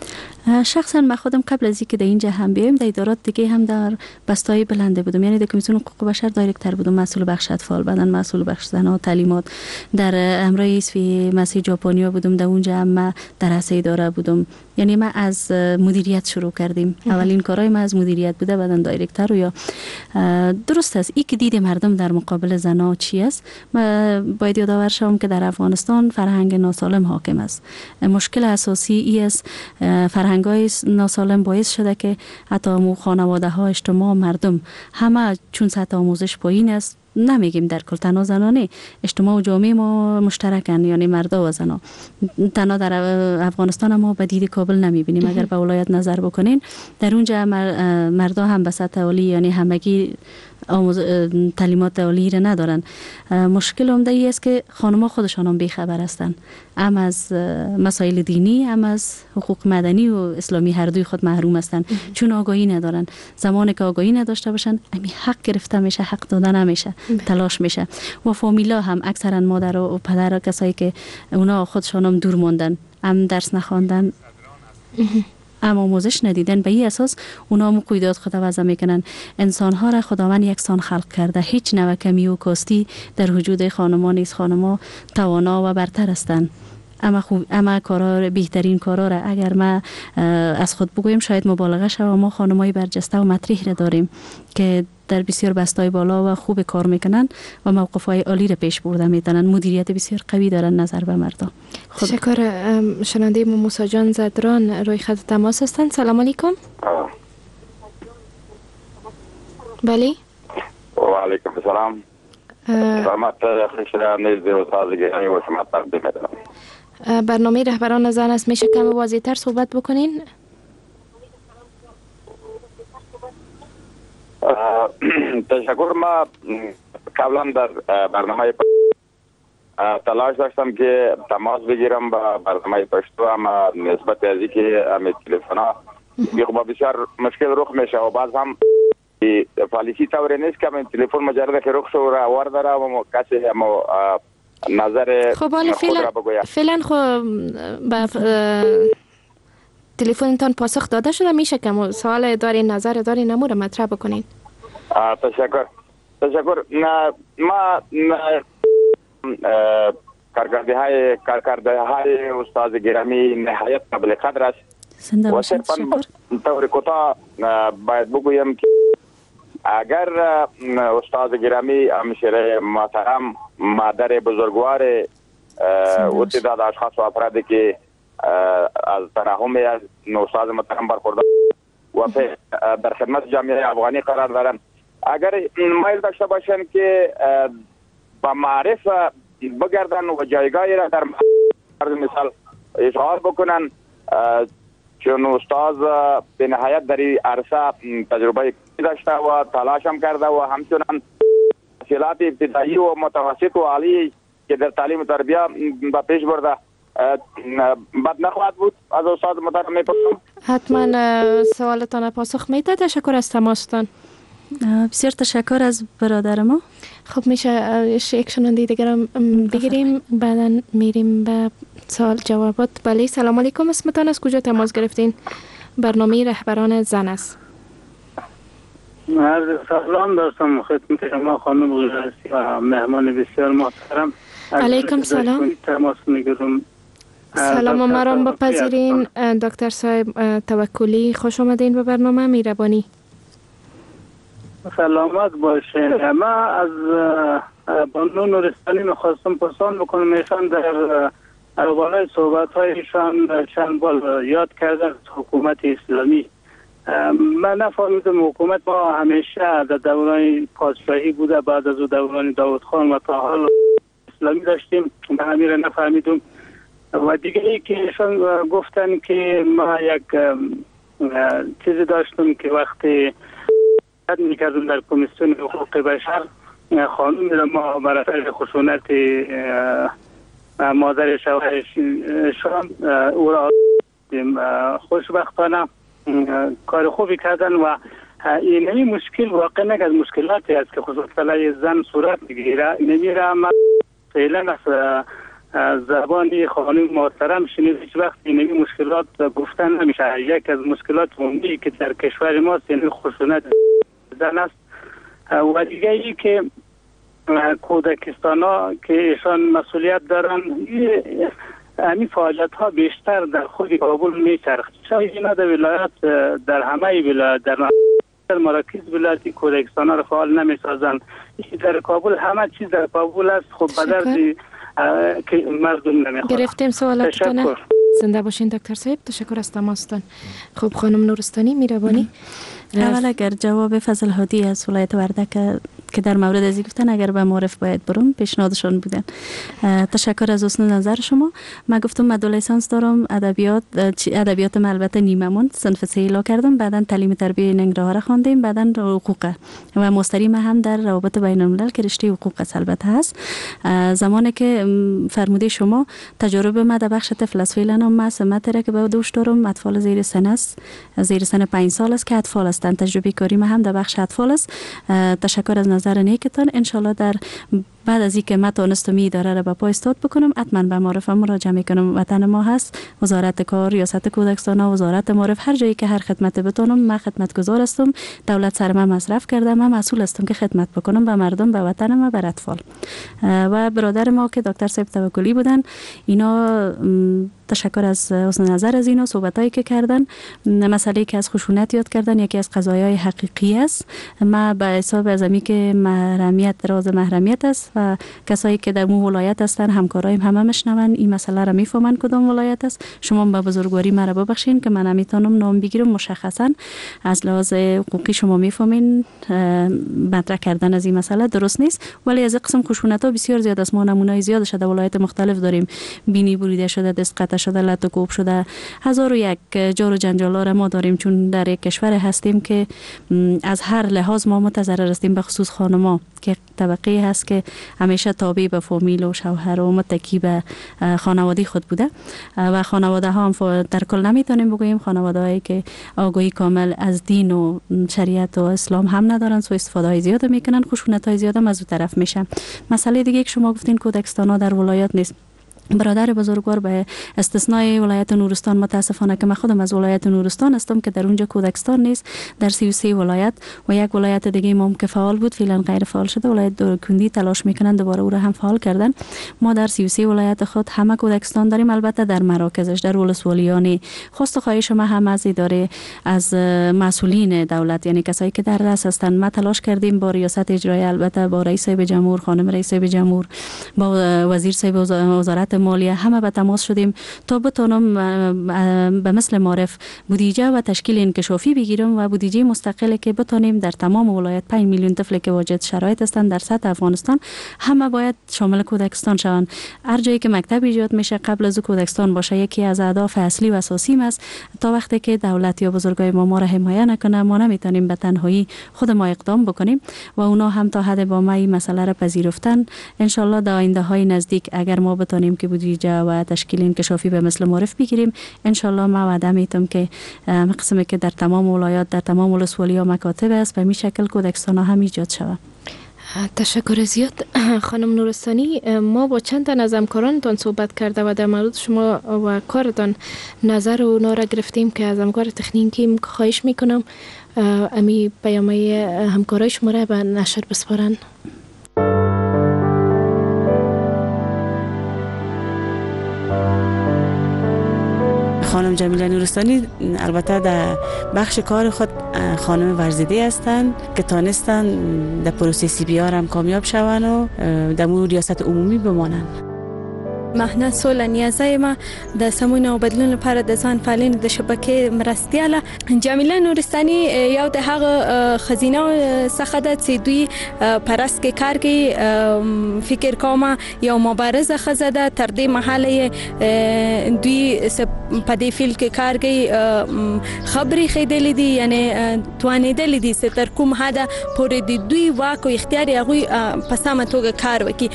شخصا من خودم قبل از اینکه در اینجا هم بیایم در ادارات دیگه هم در بستای بلنده بودم، یعنی در کمیسیون حقوق بشر دایرکتر بودم، مسئول بخش اطفال بودن، مسئول بخش زنان و تعلیمات. در امرای اسفی مسیح ژاپنیا بودم، در اونجا هم در رأس اداره بودم. یعنی ما از مدیریت شروع کردیم. اولین کارهای ما از مدیریت بوده، بعدن دایرکتر. یا درست است این که دید مردم در مقابل زنا چی است. ما باید یادآور شوم که در افغانستان فرهنگ ناسالم حاکم است. مشکل اساسی ای است فرهنگ‌های ناسالم باعث شده که حتی مو خانواده ها، اجتماع، مردم همه چون سطح آموزش پایین است، نمیگیم در کل تنها زنانه، اجتماع و جامعه ما مشترکن، یعنی مردا و زنا. تنها در افغانستان ما به دید کابل نمیبینیم. اگر به ولایت نظر بکنین در اونجا مردا هم به سطح عالی، یعنی همگی تعلیمات عالی را ندارن. مشکل عمده ای است که خانم‌ها خودشان هم بیخبر هستند، هم از مسائل دینی، هم از حقوق مدنی و اسلامی، هر دوی خود محروم هستند چون آگاهی ندارن. زمانی که آگاهی نداشته باشن همین حق گرفته میشه، حق دادن نمیشه، تلاش میشه. و فامیلا هم اکثرا مادر و پدر کسایی که اونا خودشان هم دور موندن، هم درس نخواندن، اما آموزش ندیدن، به این اساس اونا هم قیدات خود وضع میکنن. انسان ها را خداوند یکسان خلق کرده، هیچ نوع کمی و کاستی در وجود خانمان نیست. خانمان توانا و برتر هستند. اما کارا، بهترین کارا را اگر ما از خود بگویم شاید مبالغه شود، ما خانمای برجسته و مطرح را داریم که در بسیار بستای بالا و خوب کار میکنن و موقفهای عالی را پیش برده میتونن، مدیریت بسیار قوی دارن نظر به مردم. تشکر. شنونده موسی جان زدران روی خط تماس هستند. سلام علیکم. بله. و علیکم السلام. سلامت خوشرانید و سازگاری و شما تقدیم می‌کنم. برنامه رهبران زن است، میشه کم واضح‌تر صحبت بکنین؟ تشکر. ما قبلا در برنامه تلاش داشتم که تماس بگیرم با برنامه پشتو، اما نسبت از اینکه همه تلفن ها بسیار مشکل رخ میشه و بعض هم پالیسی طوری نیست که من تلفن مجرد که رخ شو را آورده داره و کسی هم نظر خب حالا فعلا خب تلفنتان پاسخ داده شده، میشه که سوال داری، نظر داری، نمور مطرح بکنین. تشکر. ما کارکرده های استاد گرامی نهایت قابل قدر است و صرفا طور کوتاه باید بگویم که اگر استاد گرامی همشیره محترم، مادر بزرگوار و تعداد اشخاص و افرادی که از ترحم از استاد محترم برخوردار و در خدمت جامعه افغانی قرار دارن، اگر مایل داشته باشن که با معرف بگردن و جایگاهی را در مثال اشغال بکنن، چون استاد به نهایت در این عرصه تجربه داشته و تلاش هم کرده و همچنان تحصیلات ابتدایی و متوسط و عالی که در تعلیم و تربیه به پیش برده، بد نخواهد بود از استاد محترم میپرسم. حتما سوالتان پاسخ میده. تشکر از تماستان. بسیار تشکر از برادر ما. خب میشه یک شنونده دیگر هم بگیریم، بعدا میریم به سوال جوابات. بله سلام علیکم، اسمتان از کجا تماس گرفتین؟ برنامه رهبران زن است. سلام داشتم خدمت شما خانم غیرتی و مهمان بسیار محترم. علیکم سلام. تماس میگیرم. سلام و مرام بپذیرین. دکتر صاحب توکلی، خوش آمدین به برنامه میربانی. سلامت باشه. ما از بانو نورستانی میخواستم پرسان بکنم، ایشان در بالای صحبت هایشان چند بار یاد کردن حکومت اسلامی. من نفهمیدم حکومت ما همیشه در دوران پادشاهی بوده، بعد از دوران داود خان و تا حال اسلامی داشتیم، من همین را نفهمیدم. و دیگه ای که ایشان گفتن که ما یک چیزی داشتم که وقتی میکردم در کمیسیون حقوق بشر، خانم را ما برای خشونت مادر شوهرشان او را خوشبختانه کار خوبی کردن و این مشکل واقع نه از مشکلاتی است که خصوصا علیه زن صورت میگیره. نمیره ما فعلا از زبانی خانم محترم شنید هیچ وقت این مشکلات گفتن نمیشه. یک از مشکلات عمومی که در کشور ما یعنی خشونت زن است و دیگه ای که کودکستان ها که ایشان مسئولیت دارن همین فعالیت ها بیشتر در خود کابل میچرخ. شاید اینا در ولایت در همه ولایت در مراکز ولایتی کودکستان ها رو فعال نمیسازن. در کابل همه چیز در کابل است. خب بدر که مردم نمیخواد. گرفتیم سوالاتتون. زنده باشین دکتر صاحب. تشکر از تماستان. خب خانم نورستانی میربانی. اول اگر جواب فضل هادی از ولایت وردک که در مورد ازی گفتن اگر به معرف باید برم پیشنهادشون بودن. تشکر از حسن نظر شما. من گفتم مدرسه لیسانس دارم ادبیات البته نیممون صنف 3 ایلا کردم، بعدن تعلیم تربیت ننگرهار را خواندیم، بعدن حقوق و مستریم هم در روابط بین الملل که رشته حقوق البته هست. زمانی که فرموده شما تجربه ما در بخش طفل از فعلا ما سمت که به دوش دارم اطفال زیر سن است، زیر سن 5 سال است که اطفال هستند. تجربه کاری ما هم در بخش اطفال است. تشکر از نظر نیکتان. انشالله در بعد از اینکه من تونستم اداره را به پای استاد بکنم حتما به معرفم مراجعه میکنم. وطن ما هست، وزارت کار، ریاست کودکستان، وزارت معرف، هر جایی که هر خدمت بتونم من خدمتگزار هستم. دولت سر من مصرف کرده، من مسئول هستم که خدمت بکنم به مردم، به وطن ما، به اطفال. و برادر ما که دکتر صاحب توکلی بودن، اینا تشکر از حسن نظر از اینا صحبتایی که کردن. مسئله که از خشونت یاد کردن یکی از قضایای حقیقی است. ما به حساب از امی که محرمیت راز محرمیت است و کسایی که در مو ولایت هستن همکارایم همه مشنون این مسئله را میفهمن کدام ولایت است. شما به بزرگواری مرا ببخشین که من نمیتونم نام بگیرم، مشخصا از لحاظ حقوقی شما میفهمین مطرح کردن از این مسئله درست نیست. ولی از قسم خشونت ها بسیار زیاد است. ما نمونه‌ای زیاد شده ولایت مختلف داریم. بینی بریده شده، دست قطع شده، لط و کوب شده، 1001 جار و جنجالا را ما داریم، چون در یک کشور هستیم که از هر لحاظ ما متضرر هستیم، به خصوص خانما که طبقه هست که همیشه تابع به فامیل و شوهر و متکی به خانواده خود بوده و خانواده ها هم در کل نمیتونیم بگوییم خانواده هایی که آگاهی کامل از دین و شریعت و اسلام هم ندارن، سو استفاده های زیاد میکنن، خشونت های زیاد هم از اون طرف میشه. مسئله دیگه که شما گفتین کودکستان ها در ولایت نیست. برادر بزرگوار به استثنای ولایت نورستان متاسفانه که من خودم از ولایت نورستان هستم که در اونجا کودکستان نیست، در 33 ولایت و یک ولایت دیگه ما که فعال بود فعلا غیر فعال شده، ولایت دورکندی تلاش میکنن دوباره او را هم فعال کردن. ما در 33 ولایت خود همه کودکستان داریم، البته در مراکزش در ولسوالیان. خواست خواهش ما هم از اداره از مسئولین دولت یعنی کسایی که در رأس هستند ما تلاش کردیم با ریاست اجرایی، البته با رئیس صاحب جمهور، خانم رئیس صاحب جمهور، با وزیر صاحب وزارت مالیه همه به تماس شدیم تا بتونم به مثل معرف بودجه و تشکیل انکشافی بگیرم و بودجه مستقل که بتونیم در تمام ولایت 5 میلیون طفل که واجد شرایط هستند در سطح افغانستان همه باید شامل کودکستان شوند. هر جایی که مکتب ایجاد میشه قبل از کودکستان باشه یکی از اهداف اصلی و اساسی است. تا وقتی که دولت یا بزرگای ما را حمایت نکنه ما نمیتونیم به تنهایی خود ما اقدام بکنیم و اونا هم تا حد با ما این مسئله را پذیرفتن. ان شاء الله در آینده های نزدیک اگر ما بتونیم که بودجه و تشکیل انکشافی به مثل معرف بگیریم ان شاء الله ما وعده میتم که قسمی که در تمام ولایات در تمام ولسوالی ها مکاتب است به می شکل کودکستان هم ایجاد شود. تشکر زیاد خانم نورستانی. ما با چند تا از همکارانتان صحبت کرده و در مورد شما و کارتان نظر اونا را گرفتیم که از همکار تکنیکی خواهش میکنم امی پیامهای همکارای شما را به نشر بسپارن. خانم جمیله نورستانی البته در بخش کار خود خانم ورزیده هستند که تانستن در پروسه CPR هم کامیاب شوند و در مورد ریاست عمومی بمانند. مهنه سول نیازه ما د سمون او بدلون لپاره د ځان فعالین د شبکې مرستياله جمیله نورستانی یو د هغه خزینه څخه د چې دوی پرست کې کار کوي. فکر کوم یو مبارزه خزه ده تر دې محله دوی په دې فیلډ کې کار کوي خبري خېدلې دي یعنی توانېدلې دي چې تر کوم حد پورې د دوی واک او اختیار هغه په سمه توګه کار وکړي.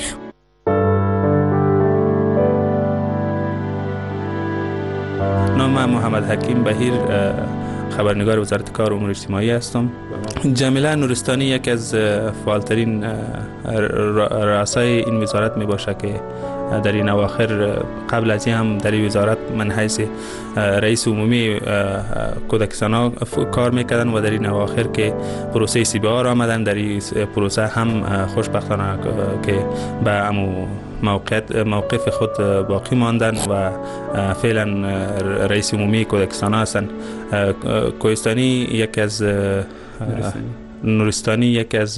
نام محمد حکیم بهیر خبرنگار وزارت کار و امور اجتماعی هستم. جمیله نورستانی یکی از فعالترین رؤسای این وزارت می باشه که در این اواخر قبل از این هم در وزارت من حیث رئیس عمومی کودکستان کار میکردن و در این اواخر که پروسه CBR آمدن، در این پروسه هم خوشبختانه که به امو موقف خود باقی ماندن و فعلا رئیس عمومی کودکستان هستند. کوهستانی یکی از نورستانی یکی از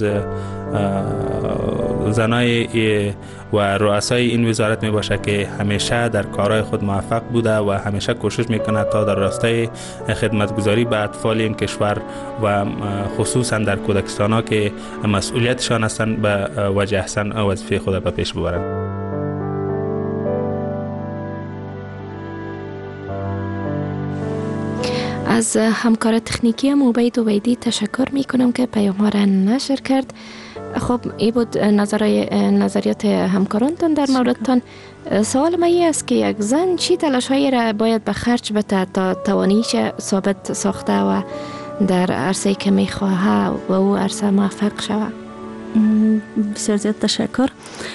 زنای و رؤسای این وزارت می باشه که همیشه در کارهای خود موفق بوده و همیشه کوشش میکنه تا در راستای خدمتگزاری به اطفال این کشور و خصوصا در کودکستان ها که مسئولیتشان هستند به وجه احسن وظیفه خود به پیش ببرند. از همکار تکنیکی عبید عبیدی تشکر می کنم که پیام ها را نشر کرد. خب این بود نظریات همکارانتان در موردتان. سوال ما این است که یک زن چی تلاش هایی را باید به خرج بده تا توانیش ثابت ساخته و در عرصه که می خواهد و او عرصه موفق شود؟ بسیار زیاد تشکر.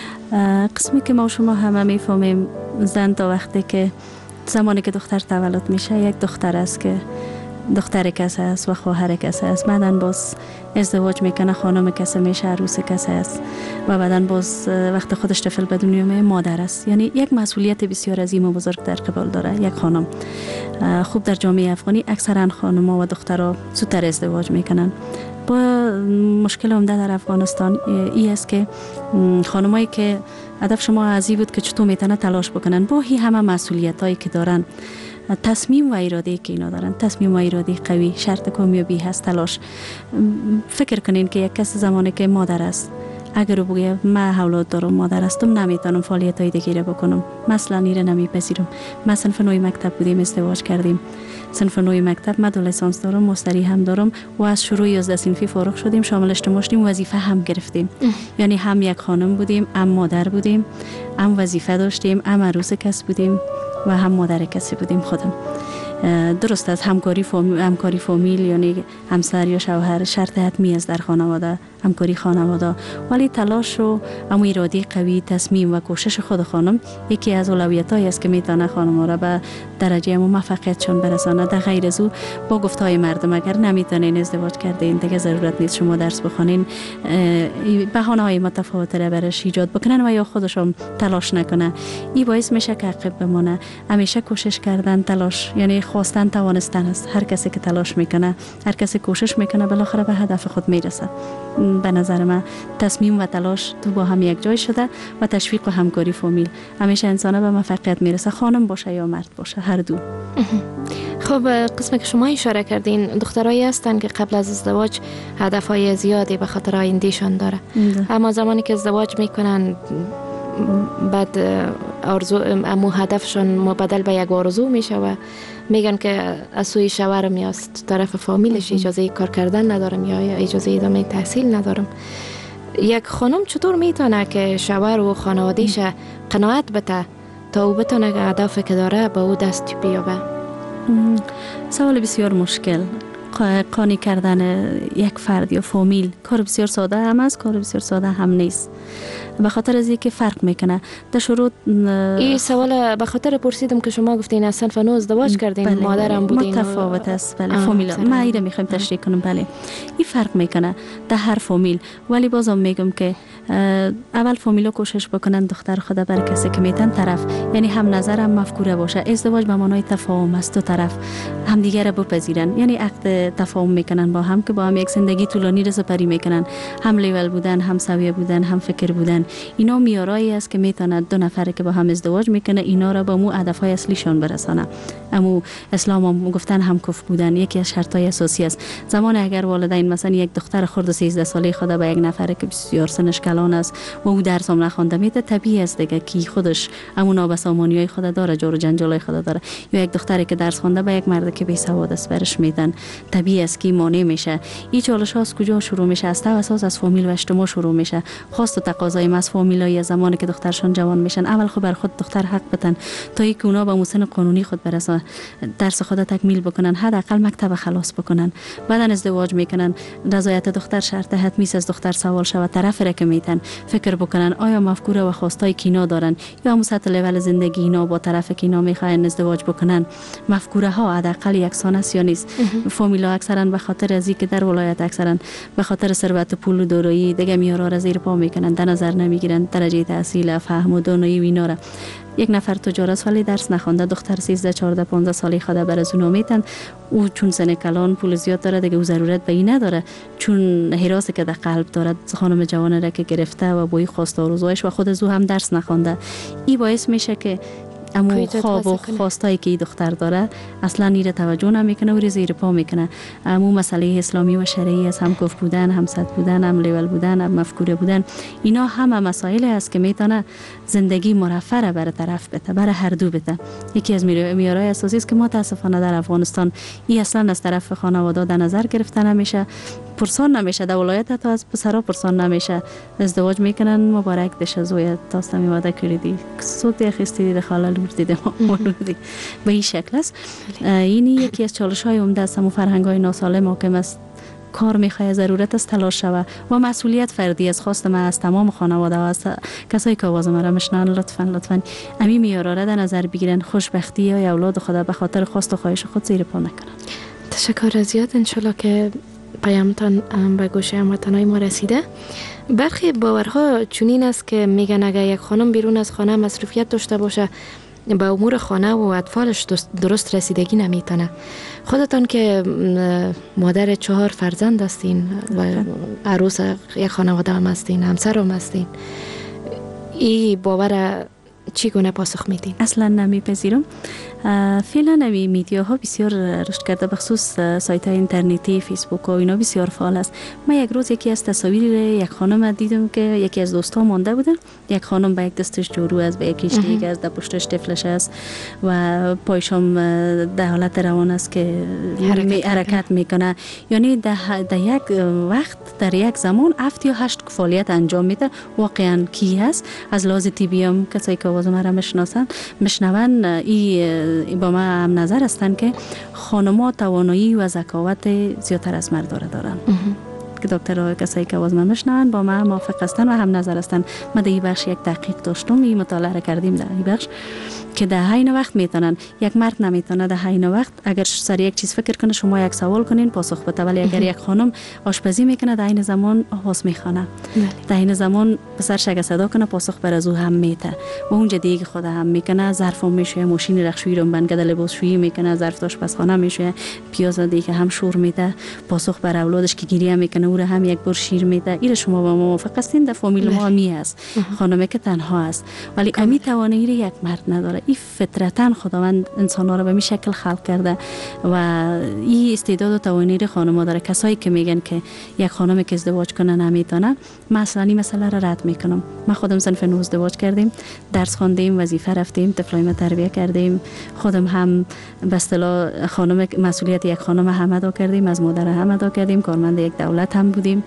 قسمی که ما شما همه می فهمیم زن تا وقتی که زمانی که دختر تولد میشه یک دختر است که دختر کسی است و خواهر کسی است، بعدن باز ازدواج میکنه، خانم کسی میشه، عروس کسی است و بعدن باز وقت خودش طفل به دنیا میاد مادر است. یعنی یک مسئولیت بسیار عظیم و بزرگ در قبال داره یک خانم. خوب در جامعه افغانی اکثرا خانم‌ها و دخترها زودتر ازدواج میکنن. با مشکل عمده در افغانستان این است که خانمایی که هدف شما ازی بود که چطور میتونه تلاش بکنن با هی همه مسئولیت هایی که دارن، تصمیم و اراده که اینا دارن، تصمیم و اراده قوی شرط کامیابی هست. تلاش فکر کنین که یک کس زمانی که مادر است اگر رو بگه من اولاد دارم، مادر هستم، نمیتونم فعالیت های دیگه رو بکنم، مثلا ایره نمیپذیرم. ما صنف نوی مکتب بودیم، ازدواج کردیم، صنف نوی مکتب، من دو لیسانس دارم، مستری هم دارم و از شروع 11 صنفی فارغ شدیم، شامل اجتماع شدیم، وظیفه هم گرفتیم. یعنی هم یک خانم بودیم، هم مادر بودیم، هم وظیفه داشتیم، هم عروس کس بودیم و هم مادر کسی بودیم خودم. درست است همکاری فامیل یعنی همسر یا شوهر شرط حتمی است در خانواده، همکاری خانواده، ولی تلاش و اراده قوی، تصمیم و کوشش خود خانم یکی از اولویت‌هایی است که میتونه خانم‌ها را به درجه موفقیتشان برساند. در غیر از او با گفتهای مردم اگر نمیتونین ازدواج کردین دیگه ضرورت نیست شما درس بخونین، بهانه‌های متفاوت را برش ایجاد بکنن و یا خودشون تلاش نکنه. این باعث میشه که عقب بمونه. همیشه کوشش کردن، تلاش یعنی خواستن توانستن است. هر کسی که تلاش میکنه، هر کسی کوشش میکنه بالاخره به هدف خود میرسه. به نظر من تصمیم و تلاش تو با هم یک جای شده و تشویق و همکاری فامیل همیشه انسان به موفقیت میرسه، خانم باشه یا مرد باشه، هر دو. خب قسمی که شما اشاره کردین دخترایی هستن که قبل از ازدواج هدفهای زیادی به خاطر آیندهشان داره، اما زمانی که ازدواج میکنن بعد امو هدفشون مبدل به یک آرزو میشه و میگن که از سوی شوهرم یا از طرف فامیلش اجازه کار کردن ندارم یا اجازه ادامه تحصیل ندارم. یک خانم چطور میتونه که شوهر و خانوادهش قناعت بده تا او بتونه هدفی که داره به او دست بیابه؟ سوال بسیار مشکل. قانع کردن یک فرد یا فامیل کار بسیار ساده هم است، کار بسیار ساده هم نیست، به خاطر از اینکه فرق میکنه در شروط. این سوال به خاطر پرسیدم که شما گفتین از صنف نو ازدواج کردین، بله، مادرم بودین، متفاوت است. بله فامیل ما ایره میخوایم تشریح کنم. بله این فرق میکنه در هر فامیل، ولی بازم میگم که اول فامیلا کوشش بکنن دختر خود بر کسی که میتن طرف، یعنی هم نظر هم مفکوره باشه. ازدواج به معنای تفاهم است، دو طرف همدیگه را بپذیرن، یعنی عقد تفاهم میکنن با هم که با هم یک زندگی طولانی را سپری میکنن، هم لیول بودن، هم سویه بودن، هم فکر بودن. اینا میارایی است که میتونه دو نفر که با هم ازدواج میکنه اینا را به مو هدفهای اصلیشون برسانه. امو اسلام هم گفتن هم کف بودن یکی از شرطهای اساسی است. زمان اگر والدین مثلا یک دختر خرد 13 ساله خود به یک نفر که بسیار سنش کلان است و او درس هم نخونده میده، طبیعی است دیگه کی خودش امون نابسامانیای خود داره، جور و جنجالای خود داره. یا یک دختری که درس خونده به یک مرد که بی سواد است برش میدن، طبیعی است که مانع میشه. این چالش ها از کجا شروع میشه؟ از اساس از فامیل و اجتماع شروع میشه. خواست و تقاضای از فامیلای زمانی که دخترشون جوان میشن اول خود بر خود دختر حق بدن تا اینکه اونا به مسن قانونی خود برسن، درس خود تکمیل بکنن، حداقل مکتب خلاص بکنن، بعدن ازدواج میکنن. رضایت دختر شرط حتمی است از دختر سوال شود طرف را که میتن نمیتن فکر بکنن آیا مفکوره و خواستای کینا دارن یا هم سطح لول زندگی اینا با طرف کینا میخواین ازدواج بکنن. مفکوره ها حداقل یکسان است یا نیست؟ فامیلا اکثرا به خاطر از اینکه در ولایت اکثرا به خاطر ثروت پول و دارایی دیگه میارا را زیر پا میکنن، در نظر نمیگیرن درجه تحصیل، فهم و دانایی و اینا را. یک نفر تجارت ولی درس نخونده، دختر 13 14 15 سالی خدا بر از اون میتن، او چون سن کلان پول زیاد داره دیگه او ضرورت به این نداره، چون حراسی که در قلب داره خانم جوانه را که گرفته و با خواسته آرزوهاش و خود از او هم درس نخونده، این باعث میشه که امو خواب و خواستایی که این دختر داره اصلا نیره توجه نمیکنه و زیر پا میکنه. امو مسئله اسلامی و شرعی است، هم کف بودن، هم صد بودن، هم لیول بودن، هم مفکوره بودن، اینا همه مسائل است که میتونه زندگی مرفه را بر طرف بده، بر هر دو بده. یکی از معیارهای اساسی است که متاسفانه در افغانستان این اصلا از طرف خانواده در نظر گرفته نمیشه، پرسان نمیشه، در ولایت تا از پسرا پرسان نمیشه، ازدواج میکنن مبارک دشه زوی تاستا میواده کردی صوت اخیستی ده خاله لور دیده مولودی به این شکل است. اینی یکی از چالش های عمده است. همون فرهنگ های ناسالم حاکم است، کار میخواد، ضرورت است تلاش شوه و مسئولیت فردی از خواست من از تمام خانواده و از کسایی که آواز مرا میشنن لطفاً امی میارا را در نظر بگیرن، خوشبختی یا اولاد خدا به خاطر خواست و خواهش خود زیر پا نکنن. تشکر زیاد. انشالله که پیامتان به گوش هموطنای ما رسیده. برخی باورها چنین است که میگن اگر یک خانم بیرون از خانه مصروفیت داشته باشه به امور خانه و اطفالش درست رسیدگی نمیتونه. خودتان که مادر 4 فرزند هستین و عروس یک خانواده هم هستین، همسر هم هستین، این باور چی گونه پاسخ میدین؟ اصلا نمیپذیرم. فعلا نمی میدیاها بسیار رشد کرده، بخصوص سایت های اینترنتی، فیسبوک و اینا بسیار فعال است. من یک روز یکی از تصاویر یک خانم دیدم که یکی از دوستا مانده بودن، یک خانم با یک دستش جورو است، با یکیش دیگه از در پشتش طفلش است و پایشم در حالت روان است که حرکت میکنه. یعنی در یک وقت در یک زمان 7 یا 8 فعالیت انجام میده. واقعا کی هست؟ از لحاظ طبی هم کسایی که آواز مرا میشنون این با ما هم نظر هستند که خانم‌ها توانایی و ذکاوت زیادتر از مردها دارن. که دکترها کسایی که آواز من میشنون با ما موافق هستند و هم نظر هستند. ما در این بخش یک تحقیق داشتم، این مطالعه کردیم در این بخش که در حین وقت میتونن، یک مرد نمیتونه در حین وقت اگر سر یک چیز فکر کنه شما یک سوال کنین پاسخ بده، ولی اگر یک خانم آشپزی میکنه در حین زمان آواز میخونه، در حین زمان پسرش اگه صدا کنه پاسخ بر از او هم میده و اونجا دیگه خود هم میکنه، ظرف میشه، ماشین رخشویی رو بنگده لباسشویی میکنه، ظرف آشپزخانه میشه، پیاز دیگه هم شور میده، پاسخ بر اولادش که گریه میکنه او رو هم یک بار شیر میده. این شما با ما موافق هستین؟ در فامیل ما می است خانمی که تنها است ولی امی توانایی یک مرد نداره. این فطرتاً خداوند انسان‌ها رو به این شکل خلق کرده و این استعداد و توانایی خانم‌ها داره. کسایی که میگن که یک خانمی که ازدواج کنه نمیتونه، مثلا این مسئله را رد میکنم. من خودم صنف 9 ازدواج کردیم، درس خواندیم، وظیفه رفتیم، طفلای ما تربیت کردیم، خودم هم به اصطلاح خانم مسئولیت یک خانم هم ادا کردیم، از مادر هم ادا کردیم، کارمند یک دولت هم بودیم.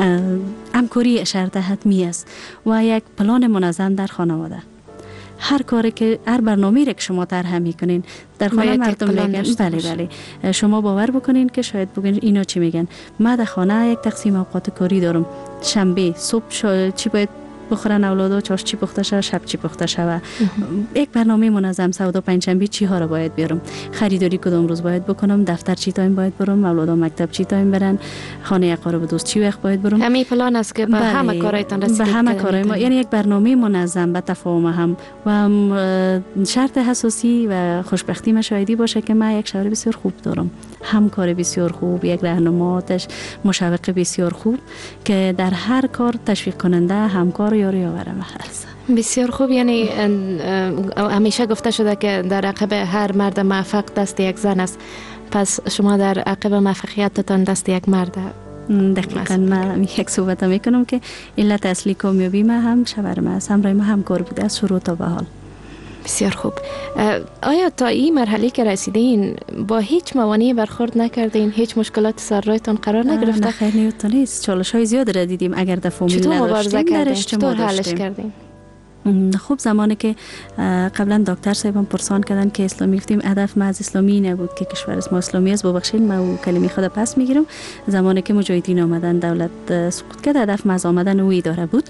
همکاری شرط حتمی است و یک پلان منظم در خانواده. هر کاری که هر برنامه‌ای که شما طرح می‌کنین در خانه مردم میگن بله شما باور بکنین که شاید بگین اینا چی میگن. من در خانه یک تقسیم اوقات کاری دارم. شنبه صبح چی باید بخورن اولادا، چاش چی پخته شود، شب چی پخته شود، یک برنامه منظم. سودا پنجشنبه چی ها رو باید بیارم، خریداری کدام روز باید بکنم، دفتر چی تایم باید برم، اولادا مکتب چی تایم برن، خانه اقارب دوست چی وقت باید برم. همین پلان است که به همه کارایتان رسیدگی به همه کارای ما، یعنی یک برنامه منظم به تفاهم هم و شرط اساسی و خوشبختی مشاهدی باشه که من یک شوهر بسیار خوب دارم، همکار بسیار خوب، یک راهنما، مشوق بسیار خوب که در هر کار تشویق کننده، همکار یاری آورم هست. بسیار خوب. یعنی همیشه گفته شده که در عقب هر مرد موفق دست یک زن است، پس شما در عقب موفقیتتان دست یک مرد. دقیقاً من یک صحبت میکنم که علت اصلی کامیابی ما هم شوهرم است، همراه ما همکار بوده از شروع تا به حال. بسیار خوب. آیا تا این مرحله که رسیدین با هیچ موانعی برخورد نکردین؟ هیچ مشکلات سر رایتان قرار نگرفته؟ نه خیر نیست، چالش های زیاد را دیدیم. اگر در فامیل نداشتیم در اجتماع داشتیم. چطور حلش کردین؟ خوب زمانی که قبلا دکتر صاحبم پرسان کردن که اسلامی، گفتیم هدف ما از اسلامی نبود که کشور اسم اسلامی است، ببخشید ما او کلمه خود پس میگیرم. زمانی که مجاهدین آمدن دولت سقوط کرد، هدف ما از آمدن او اداره بود.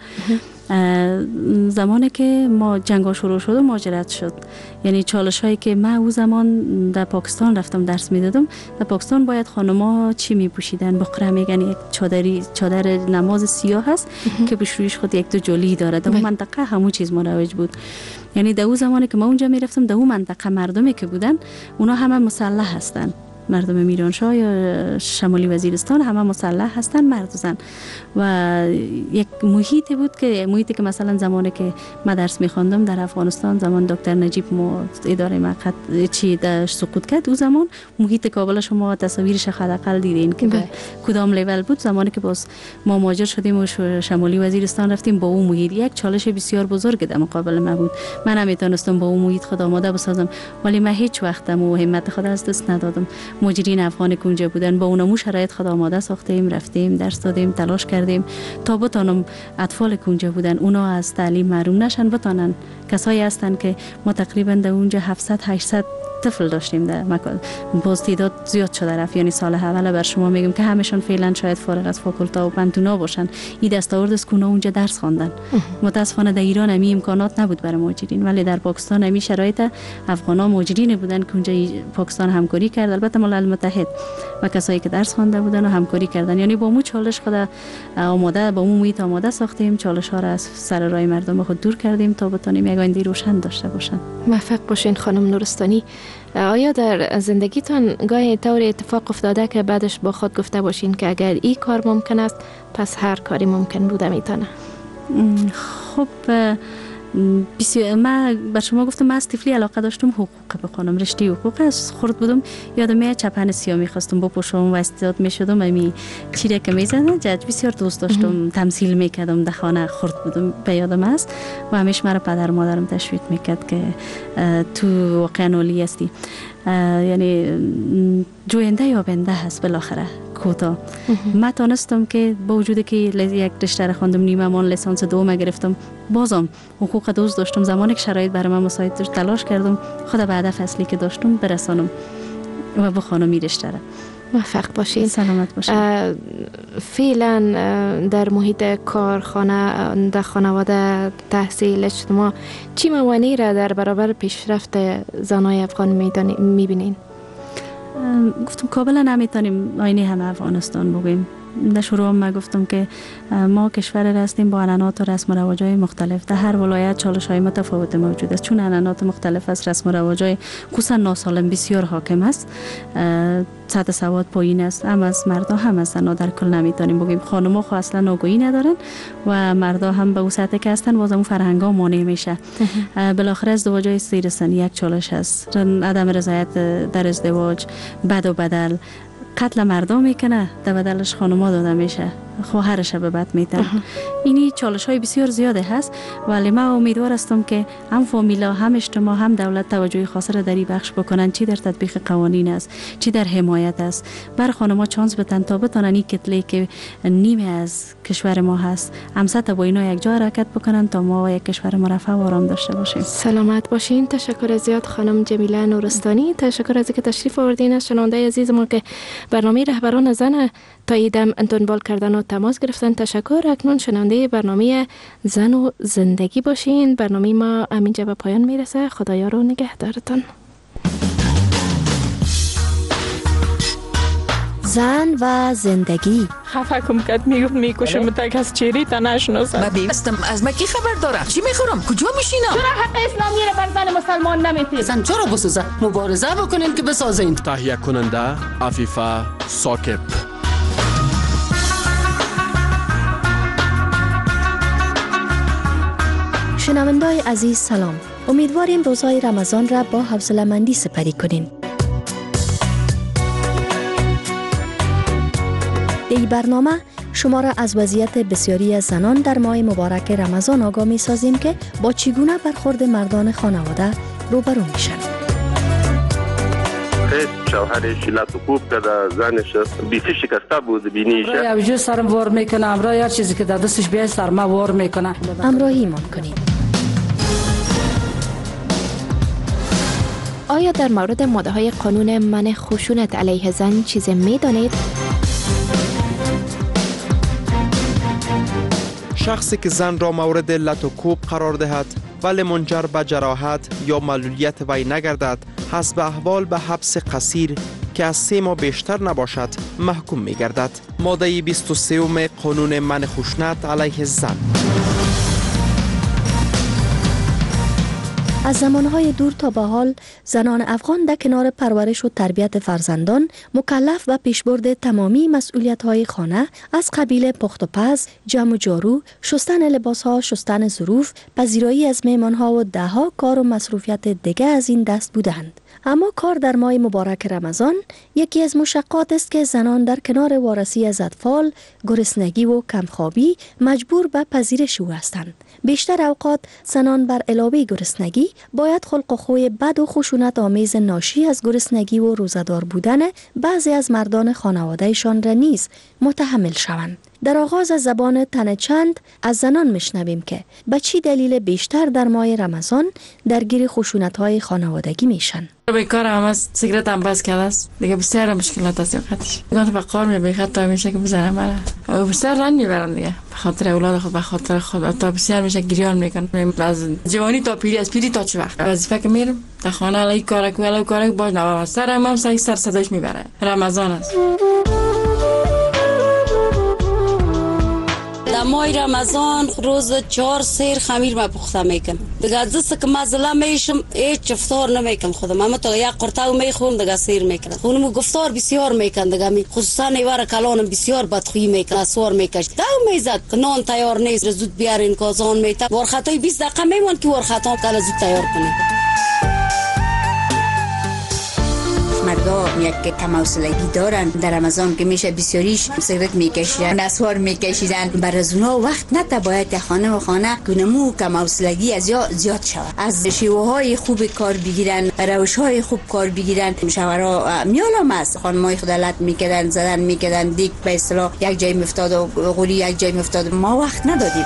زمانی که ما جنگ شروع شد و مهاجرت شد، یعنی چالش هایی که من او زمان در پاکستان رفتم درس میدادم، در پاکستان باید خانما چی میپوشیدن؟ بقره میگن یک چادر نماز سیاه هست که به رویش خود یک دو جولی داره. در اون منطقه همون چیز مروج بود. یعنی در اون زمانی که ما اونجا میرفتم، در اون منطقه مردمی که بودن اونا همه مسلح هستن، مردم میرانشاه یا شمالی وزیرستان همه مسلح هستن، مرد و زن. و یک محیطی بود که محیطی که مثلا زمانی که من درس میخواندم در افغانستان، زمان دکتر نجیب اداره مقد چی داشت سقوط کرد، اون زمان محیط کابل شما تصاویرش حداقل دیدین که به کدام لیول بود. زمانی که باز ما مهاجر شدیم و شمالی وزیرستان رفتیم، با اون محیط یک چالش بسیار بزرگ در مقابل ما بود. من نمیتونستم با اون محیط خود آماده بسازم، ولی من هیچ وقتم و همت خود از دست ندادم. مجرین افغان که اونجا بودن با اونمو شرایط خود آماده ساختیم، رفتیم درس دادیم، تلاش کردیم تا بتانم اطفال که اونجا بودن اونا از تعلیم محروم نشن، بتانن. کسایی هستن که ما تقریبا در اونجا 700-800 طفل داشتیم در مکان، باز تعداد زیاد شده رفت. یعنی سال اول بر شما میگم که همشون فعلا شاید فارغ از فاکولتا و پنتونا باشن. این دستاورد است که اونا اونجا درس خواندن. متاسفانه در ایران همی امکانات نبود برای مهاجرین، ولی در پاکستان همی شرایط افغانا مهاجرین بودن که اونجا پاکستان همکاری کرد، البته ملل متحد و کسایی که درس خوانده بودن و همکاری کردن. یعنی با مو چالش خود آماده، با مو محیط آماده ساختیم، چالش ها را از سر راه مردم خود دور کردیم تا بتونیم یک آینده روشن داشته باشن. موفق باشین خانم نورستانی. آیا در زندگیتان گاهی طور اتفاق افتاده که بعدش با خود گفته باشین که اگر این کار ممکن است پس هر کاری ممکن بوده میتونه؟ خب بسیار، من بر شما گفتم من از طفلی علاقه داشتم حقوق بخونم، رشته حقوق. از خرد بودم یادم میاد چپن سیاه میخواستم بپوشم و استعداد میشدم، امی چیره که میزنه جج بسیار دوست داشتم، تمثیل میکردم در خانه. خرد بودم به یادم است و همیشه مرا پدر مادرم تشویق میکرد که تو واقعا عالی هستی. یعنی جوینده یا بنده هست بالاخره کوتا. من تانستم که با وجود که یک رشته را خواندم، نیمه لیسانس دوم گرفتم، بازم حقوق دوست داشتم. زمانی که شرایط برای من مساعد داشت تلاش کردم خود به هدف اصلی که داشتم برسانم و بخوانم این رشته را. موفق باشین. سلامت باشین. فعلا در محیط کارخانه، در خانواده، تحصیل اجتماع چی موانعی را در برابر پیشرفت زنای افغان میبینین؟ گفتم کاملا نمیتونیم آینه همه افغانستان بگویم. در شروع ما گفتم که ما کشور هستیم با عنعنات و رسم و رواج‌های مختلف. در هر ولایت چالش‌های متفاوت موجود است، چون عنعنات مختلف است، رسم و رواج‌های خصوصا ناسالم بسیار حاکم است. سطح سواد پایین است، هم از مردا هم از زنا. در کل نمیتونیم بگیم. خانم‌ها خو اصلا آگاهی ندارن و مردا هم به اون سطح که هستن باز اون فرهنگ‌ها مانع میشه. بالاخره ازدواج‌های سیرسنی یک چالش است، عدم رضایت در ازدواج، بد و بدل، قتل مردم میکنه، در بدلش خانم‌ها داده میشه، خواهرش به بد میتن. اینی چالش های بسیار زیاده هست، ولی من امیدوار هستم که هم فامیلا، هم اجتماع، هم دولت توجه خاص را در این بخش بکنن، چی در تطبیق قوانین است، چی در حمایت است. بر خانم‌ها چانس بدن تا بتونن این کتله که نیمه از کشور ما هست همسط با اینا یک جا حرکت بکنن تا ما یک کشور مرفه و آرام داشته باشیم. سلامت باشین. تشکر زیاد خانم جمیله نورستانی. تشکر از اینکه تشریف آوردین. از شنونده عزیز ما که برنامه رهبران زن تا ایدم دنبال کردن و تماس گرفتن تشکر. اکنون شنونده برنامه زن و زندگی باشین. برنامه ما همینجا به پایان میرسه. خدایا رو نگهدارتان. زن و زندگی. خفه کم کد میکشم تا کس چیری تا نشناسم. من بیستم از مکی خبر دارم. چی میخورم؟ کجا میشینم؟ چرا حق اسلامی را بر زن مسلمان نمیتید؟ زن چرا بسازه؟ مبارزه بکنین که بسازین. تهیه کننده عفیفه ساکب. شنوندای عزیز سلام. امیدواریم روزهای رمضان را با حوصله‌مندی سپری کنین. در این برنامه شما را از وضعیت بسیاری از زنان در ماه مبارک رمضان آگاه می سازیم که با چگونه برخورد مردان خانواده روبرو میشن. شوهرش لط و کوب کرده، زنش بیسی شکسته بود بینیشه. امراه یه سرم وار میکنه، امراه هر چیزی که در دستش بیای سرما وار میکنه. همراهی من کنید. آیا در مورد ماده‌های قانون منع خشونت علیه زن چیزی می‌دانید؟ شخصی که زن را مورد لط و کوب قرار دهد ولی منجر به جراحت یا معلولیت وی نگردد، حسب احوال به حبس قصیر که از 3 ماه بیشتر نباشد محکوم می گردد. ماده 23 قانون منع خشونت علیه زن. از زمانهای دور تا به حال زنان افغان در کنار پرورش و تربیت فرزندان مکلف و پیشبرد تمامی مسئولیت‌های خانه از قبیل پخت و پز، جمع و جارو، شستن لباس‌ها، شستن ظروف، پذیرایی از مهمان‌ها و ده‌ها کار و مصروفیت دیگه از این دست بودند. اما کار در ماه مبارک رمضان یکی از مشقات است که زنان در کنار وارسی از اطفال، گرسنگی و کمخوابی مجبور به پذیرش او هستند. بیشتر اوقات زنان بر علاوه گرسنگی باید خلق و خوی بد و خشونت آمیز ناشی از گرسنگی و روزدار بودن بعضی از مردان خانوادهشان را نیز متحمل شوند. در آغاز از زبان تن چند از زنان میشنویم که به چی دلیل بیشتر در ماه رمضان درگیر خشونت‌های خانوادگی میشن. بیکار هم است، سیگرت هم بس کرده است، دیگه بسیار مشکلات است وقتش. میگن وقار میبیخت تا میشه که بزنه مرا. بسیار رنج میبرن دیگه. به خاطر اولاد خود، به خاطر خود تا بسیار میشه گریان میکنن. از جوانی تا پیری، از پیری تا چه وقت. وظیفه که میرم در خانه علی کار باش نه سرم هم سر صداش میبره. رمضان است. در ماه رمضان روز 4 سیر خمیر ما پخته میکنم. دیگه دست که مزله میشم هیچ افطار نمیکنم خودم. اما تا یک قرطه میخورم دیگه سیر میکنم. خونم گفتار بسیار میکنم دیگه خصوصا نیوار کلانم بسیار بدخویی میکنه، اسوار میکش. دو میزد که نان تیار نیست زود بیارین کازان میته. ورخطای 20 دقیقه میمون که ورخطا کلا زود تیار کنید. مردا یک کم حوصلگی دارن در رمضان که میشه بسیاریش سیگرت میکشیدن، نسوار میکشیدن. بر از اونها وقت نتا باید خانه و خانه کنمو کم حوصلگی از یا زیاد شود. از شیوه های خوب کار بگیرن، روش های خوب کار بگیرن. شوهرها میالم است خانمای خدالت میکردن، زدن میکردن، دیگ به اصطلاح یک جای میافتاد و غوری یک جای میافتاد. ما وقت ندادیم.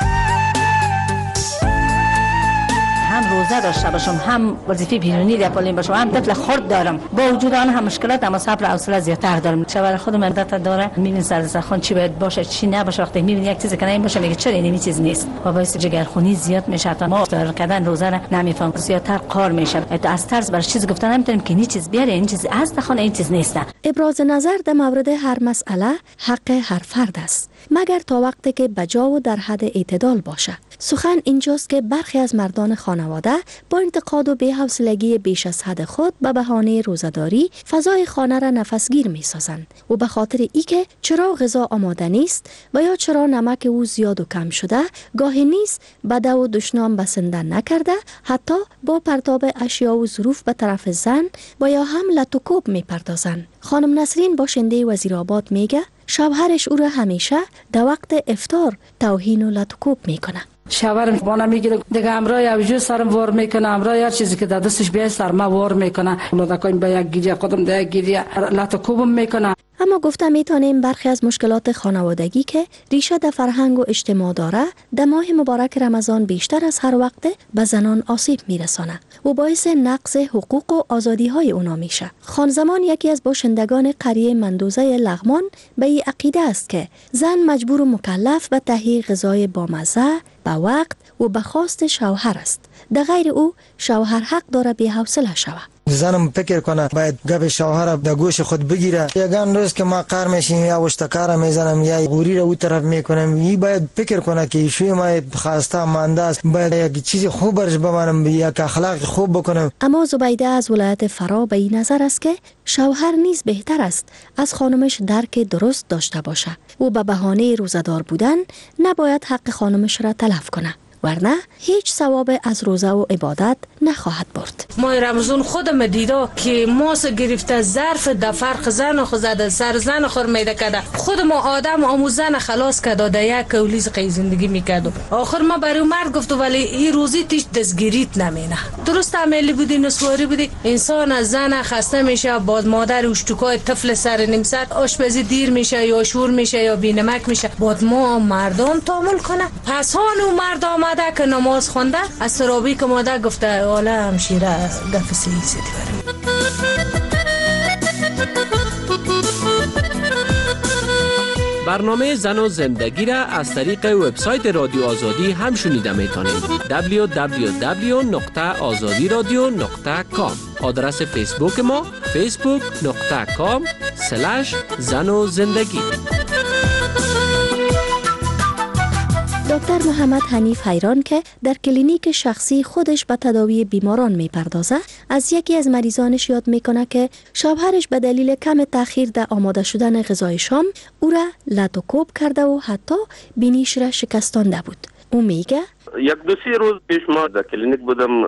هم روزه داشته باشم، هم وظیفه بیرونی دپالین باشم، هم طفل خرد دارم. با وجود آن هم مشکلات، اما صبر و حوصله زیادتر دارم. شوهر خودم عادت داره میبینی سرزخون چی باید باشه چی نباشه. وقتی میبینی یک چیزی که این باشه میگه چرا این چیز نیست و باعث جگرخونی زیاد میشه. تا ما افطار کردن روزه را نمیفهم، زیادتر قار میشه. از طرز بر چیز گفتن نمیتونیم که این چیز بیاره، این چیز از خانه این چیز نیست. ابراز نظر در مورد هر مسئله حق هر فرد است، مگر تا وقتی که بجا و در حد اعتدال باشه. سخن اینجاست که برخی از مردان خانواده با انتقاد و بی‌حوصلگی بیش از حد خود به بهانه روزه‌داری فضای خانه را نفسگیر می‌سازند و به خاطر اینکه چرا غذا آماده نیست و یا چرا نمک او زیاد و کم شده، گاهی نیز بده و دشنام بسنده نکرده، حتی با پرتاب اشیا و ظروف به طرف زن و یا هم لط و کوب می‌پردازند. خانم نسرین باشنده وزیرآباد میگه شوهرش او را همیشه در وقت افطار توهین و لط و کوب میکنه. شوهرم بانا میگیره دیگه امرا یا وجود سرم وار میکنه، امرا هر چیزی که دستش بیای سر ما وار میکنه. اولاد کوین با یک گیری خودم ده گیری لط و کوبم میکنه. اما گفتم میتونیم برخی از مشکلات خانوادگی که ریشه در فرهنگ و اجتماع داره در ماه مبارک رمضان بیشتر از هر وقت به زنان آسیب میرسانه و باعث نقض حقوق و آزادی های اونا میشه. خانزمان یکی از باشندگان قریه مندوزه لغمان به این عقیده است که زن مجبور و مکلف به تهیه غذای بامزه به وقت و به خواست شوهر است. در غیر او شوهر حق داره بی حوصله شود. زنم فکر کنه باید گپ شوهر در گوش خود بگیره. یگان روز که ما قهر میشیم یا وشتکار میزنم یا غوری رو اون طرف میکنم، این باید فکر کنه که ایشوی ما خواسته مانده است، باید یک چیز خوب برش بمانم، یک اخلاق خوب بکنم. اما زبیده از ولایت فرا به این نظر است که شوهر نیز بهتر است از خانمش درک درست داشته باشه و به بهانه روزه‌دار بودن نباید حق خانمش را تلف کنه، ورنه هیچ ثواب از روزه و عبادت نخواهد برد. ماه رمضان خودم دیده که ماس گرفته ظرف در فرق زن خود زده، سر زن خور میده کده، خودم آدم آموزن خلاص کده در یک کولیز قی زندگی میکردو. آخر ما برای مرد گفتو ولی این روزی تیش دستگیریت نمینه. درست عملی بودی، نسواری بودی، انسان از زن خسته میشه، بعد مادر اشتکای طفل سر نیم ساعت آشپزی دیر میشه یا شور میشه یا بینمک میشه، بعد ما مردم تحمل کنه. پس هانو مرد آمده که نماز خونده از سرابی که مادر گفته والا همشیره گفت سیدی بریم. برنامه زن و زندگی را از طریق وبسایت رادیو آزادی هم شنیده میتونید. www.azadiradio.com. آدرس فیسبوک ما facebook.com/زن و زندگی. دکتر محمد حنیف حیران که در کلینیک شخصی خودش به تداوی بیماران میپردازه، از یکی از مریضانش یاد میکنه که شوهرش به دلیل کم تأخیر در آماده شدن غذای شام او را لط و کوب کرده و حتی بینیش را شکستانده بود. او میگه یک دو سه روز پیش ما در کلینیک بودم،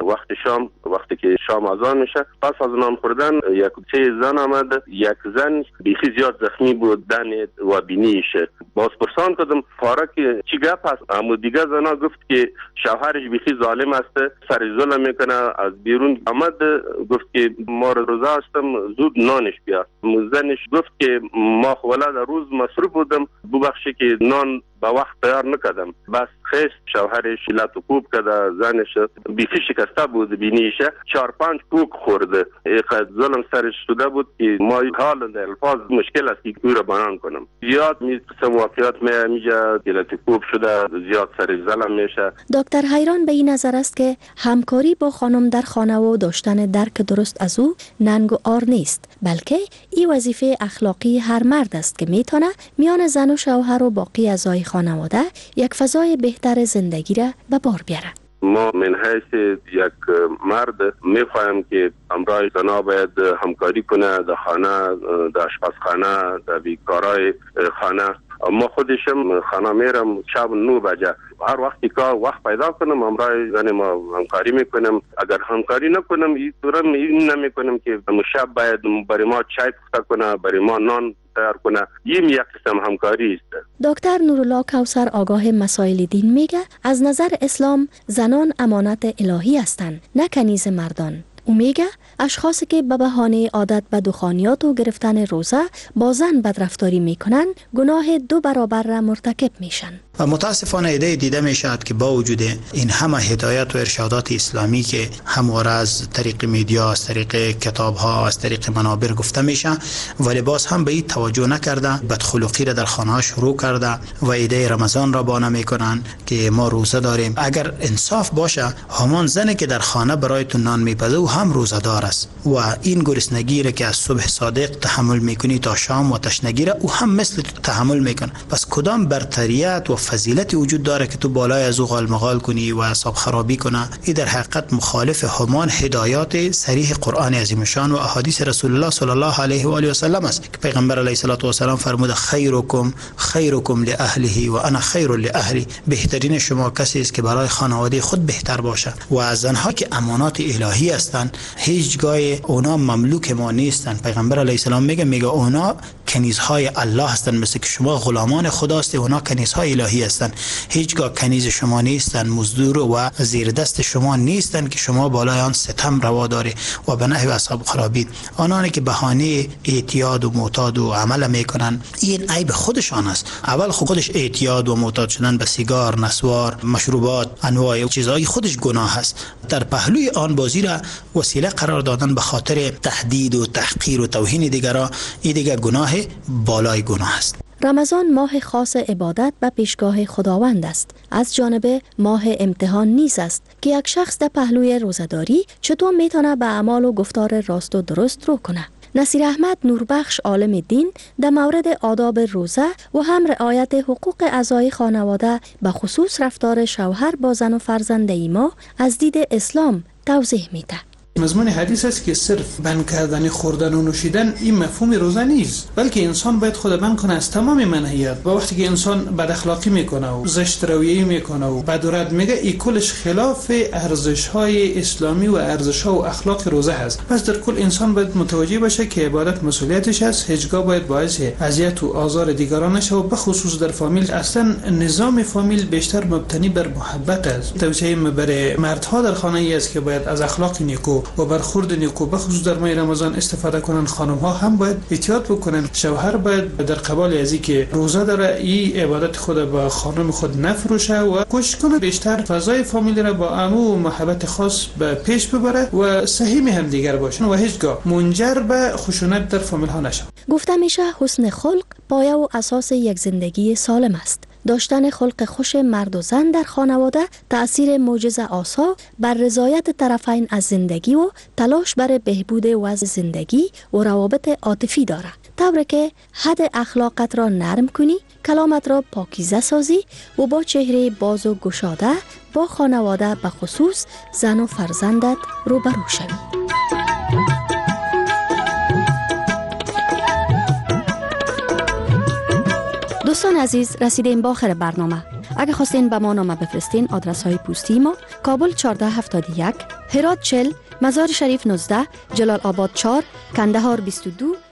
وقتی که شام اذان میشه، پس از نان خوردن یک سه زن آمد. یک زن بیخی زیاد زخمی بود، دن و بینیش. باز پرسان کردم پاره که چی گپ است؟ اما دیگه زنا گفت که شوهرش بیخی ظالم است، سر ظلم میکنه. از بیرون آمد گفت که ما روزه هستم، زود نانش بیار. زنش گفت که ما ولاد روز مصروف بودم، ببخشی که نان با وقت تیار نکردم. بس خیست شوهرش لط و کوب کرده، زنش بیخی شکسته بود بینیشه، 4-5 کوک خورده. اینقدر ظلم سرش شده بود که ما حال در الفاظ مشکل است که او را بیان کنم. زیاد قسم واقعیات میجه لط و کوب شده، زیاد سر ظلم میشه. دکتر حیران به این نظر است که همکاری با خانم در خانه و داشتن درک درست از او ننگ و عار نیست، بلکه این وظیفه اخلاقی هر مرد است که میتونه میان زن و شوهر و باقی اعضای خانواده یک فضای بهتر زندگی را به بار بیاره. ما من حیث یک مرد میخوایم که همراه زنها باید همکاری کنه در خانه، در آشپزخانه، در بیکارای خانه. ما خودشم خانه میرم شب 9 بجه، هر وقتی که وقت پیدا کنم همراه زن ما همکاری میکنم. اگر همکاری نکنم این نمیکنم که شب باید برای ما چای پخته کنه، برای ما نان تیار کنه. این یک قسم همکاری است. دکتر نورالله کوثر آگاه مسائل دین میگه از نظر اسلام زنان امانت الهی هستند، نه کنیز مردان. او میگه اشخاصی که به بهانه عادت به دخانیات و گرفتن روزه با زن بدرفتاری میکنن گناه 2 برابر را مرتکب میشن. و متاسفانه ایده دیده می شود که با وجود این همه هدایت و ارشادات اسلامی که همواره از طریق میدیا، از طریق کتاب ها، از طریق منابر گفته میشه، ولی باز هم به این توجه نکرده، بدخلقی را در خانه ها شروع کرده و ایده رمضان را بانه میکنن که ما روزه داریم. اگر انصاف باشه همان زنی که در خانه برای تو نان میپزه و هم روزه دار است و این گرسنگی را که از صبح صادق تحمل میکنی تا شام و تشنگی را او هم مثل تو تحمل میکنه. پس کدام برتریت و فضیلتی وجود داره که تو بالای از او غالمغال کنی و اعصاب خرابی کنه؟ این در حقیقت مخالف همان هدایات صریح قرآن عظیم شان و احادیث رسول الله صلی الله علیه و آله و سلم است که پیغمبر علیه الصلاه و السلام فرموده خیرکم لاهله و انا خیر لاهلی. بهترین شما کسی است که برای خانواده خود بهتر باشه. و از زنها که امانات الهی هستند، هیچگاه اونا مملوک ما نیستند. پیغمبر علیه السلام میگه اونا کنیزهای الله هستند، مثل که شما غلامان خداست، اونا کنیزهای الهی هستند. هیچگاه کنیز شما نیستند، مزدور و زیر دست شما نیستند که شما بالای آن ستم روا داری و به نحو اصحاب خرابید. آنانی که بهانه اعتیاد و معتاد و عمل میکنن، این عیب خودشان است. اول خودش اعتیاد و معتاد شدن به سیگار، نسوار، مشروبات، انواع چیزهای خودش گناه است. در پهلوی آن بازی را وسیله قرار دادن به خاطر تهدید و تحقیر و توهین دیگران، این دیگر گناه بالای گناه است. رمضان ماه خاص عبادت به پیشگاه خداوند است. از جانب ماه امتحان نیز است که یک شخص در پهلوی روزه‌داری چطور میتونه به اعمال و گفتار راست و درست رو کنه. نصیر احمد نوربخش عالم دین در مورد آداب روزه و هم رعایت حقوق اعضای خانواده به خصوص رفتار شوهر با زن و فرزند ما از دید اسلام توضیح میده. مضمون حدیث است که صرف بند کردن خوردن و نوشیدن این مفهوم روزه نیست، بلکه انسان باید خود بند کنه از تمام منهیات. و وقتی که انسان بد اخلاقی میکنه و زشت رویه میکنه و بد و رد میگه، این کلش خلاف ارزش های اسلامی و ارزش ها و اخلاق روزه هست. پس در کل انسان باید متوجه باشه که عبادت مسئولیتش است، هیچگاه باید باعث اذیت و آزار دیگران نشه. و به خصوص در فامیل، اصلا نظام فامیل بیشتر مبتنی بر محبت است. توصیه برای مردها در خانه ای است که باید از اخلاق نیکو و برخورد نیکو بخصوص در ماه رمضان استفاده کنن. خانم ها هم باید احتیاط بکنن. شوهر باید در قبال از اینکه روزه داره این عبادت خود با خانم خود نفروشه و کوشش کنه بیشتر فضای فامیلی را با امو محبت خاص به پیش ببره و صحیح هم دیگر باشن و هیچگاه منجر به خشونت در فامیل ها نشه. گفته میشه حسن خلق پایه و اساس یک زندگی سالم است. داشتن خلق خوش مرد و زن در خانواده تأثیر معجزه آسا بر رضایت طرفین از زندگی و تلاش بر بهبود وضع زندگی و روابط عاطفی دارد. طوری که حد اخلاقت را نرم کنی، کلامت را پاکیزه سازی و با چهره باز و گشاده با خانواده به خصوص زن و فرزندت روبرو شوی. دوستان عزیز، رسیدیم به آخر برنامه. اگه خواستین به ما نامه بفرستین، آدرس های پستی ما: کابل 1471، هرات 40، مزار شریف 19، جلال آباد 4، کندهار 22،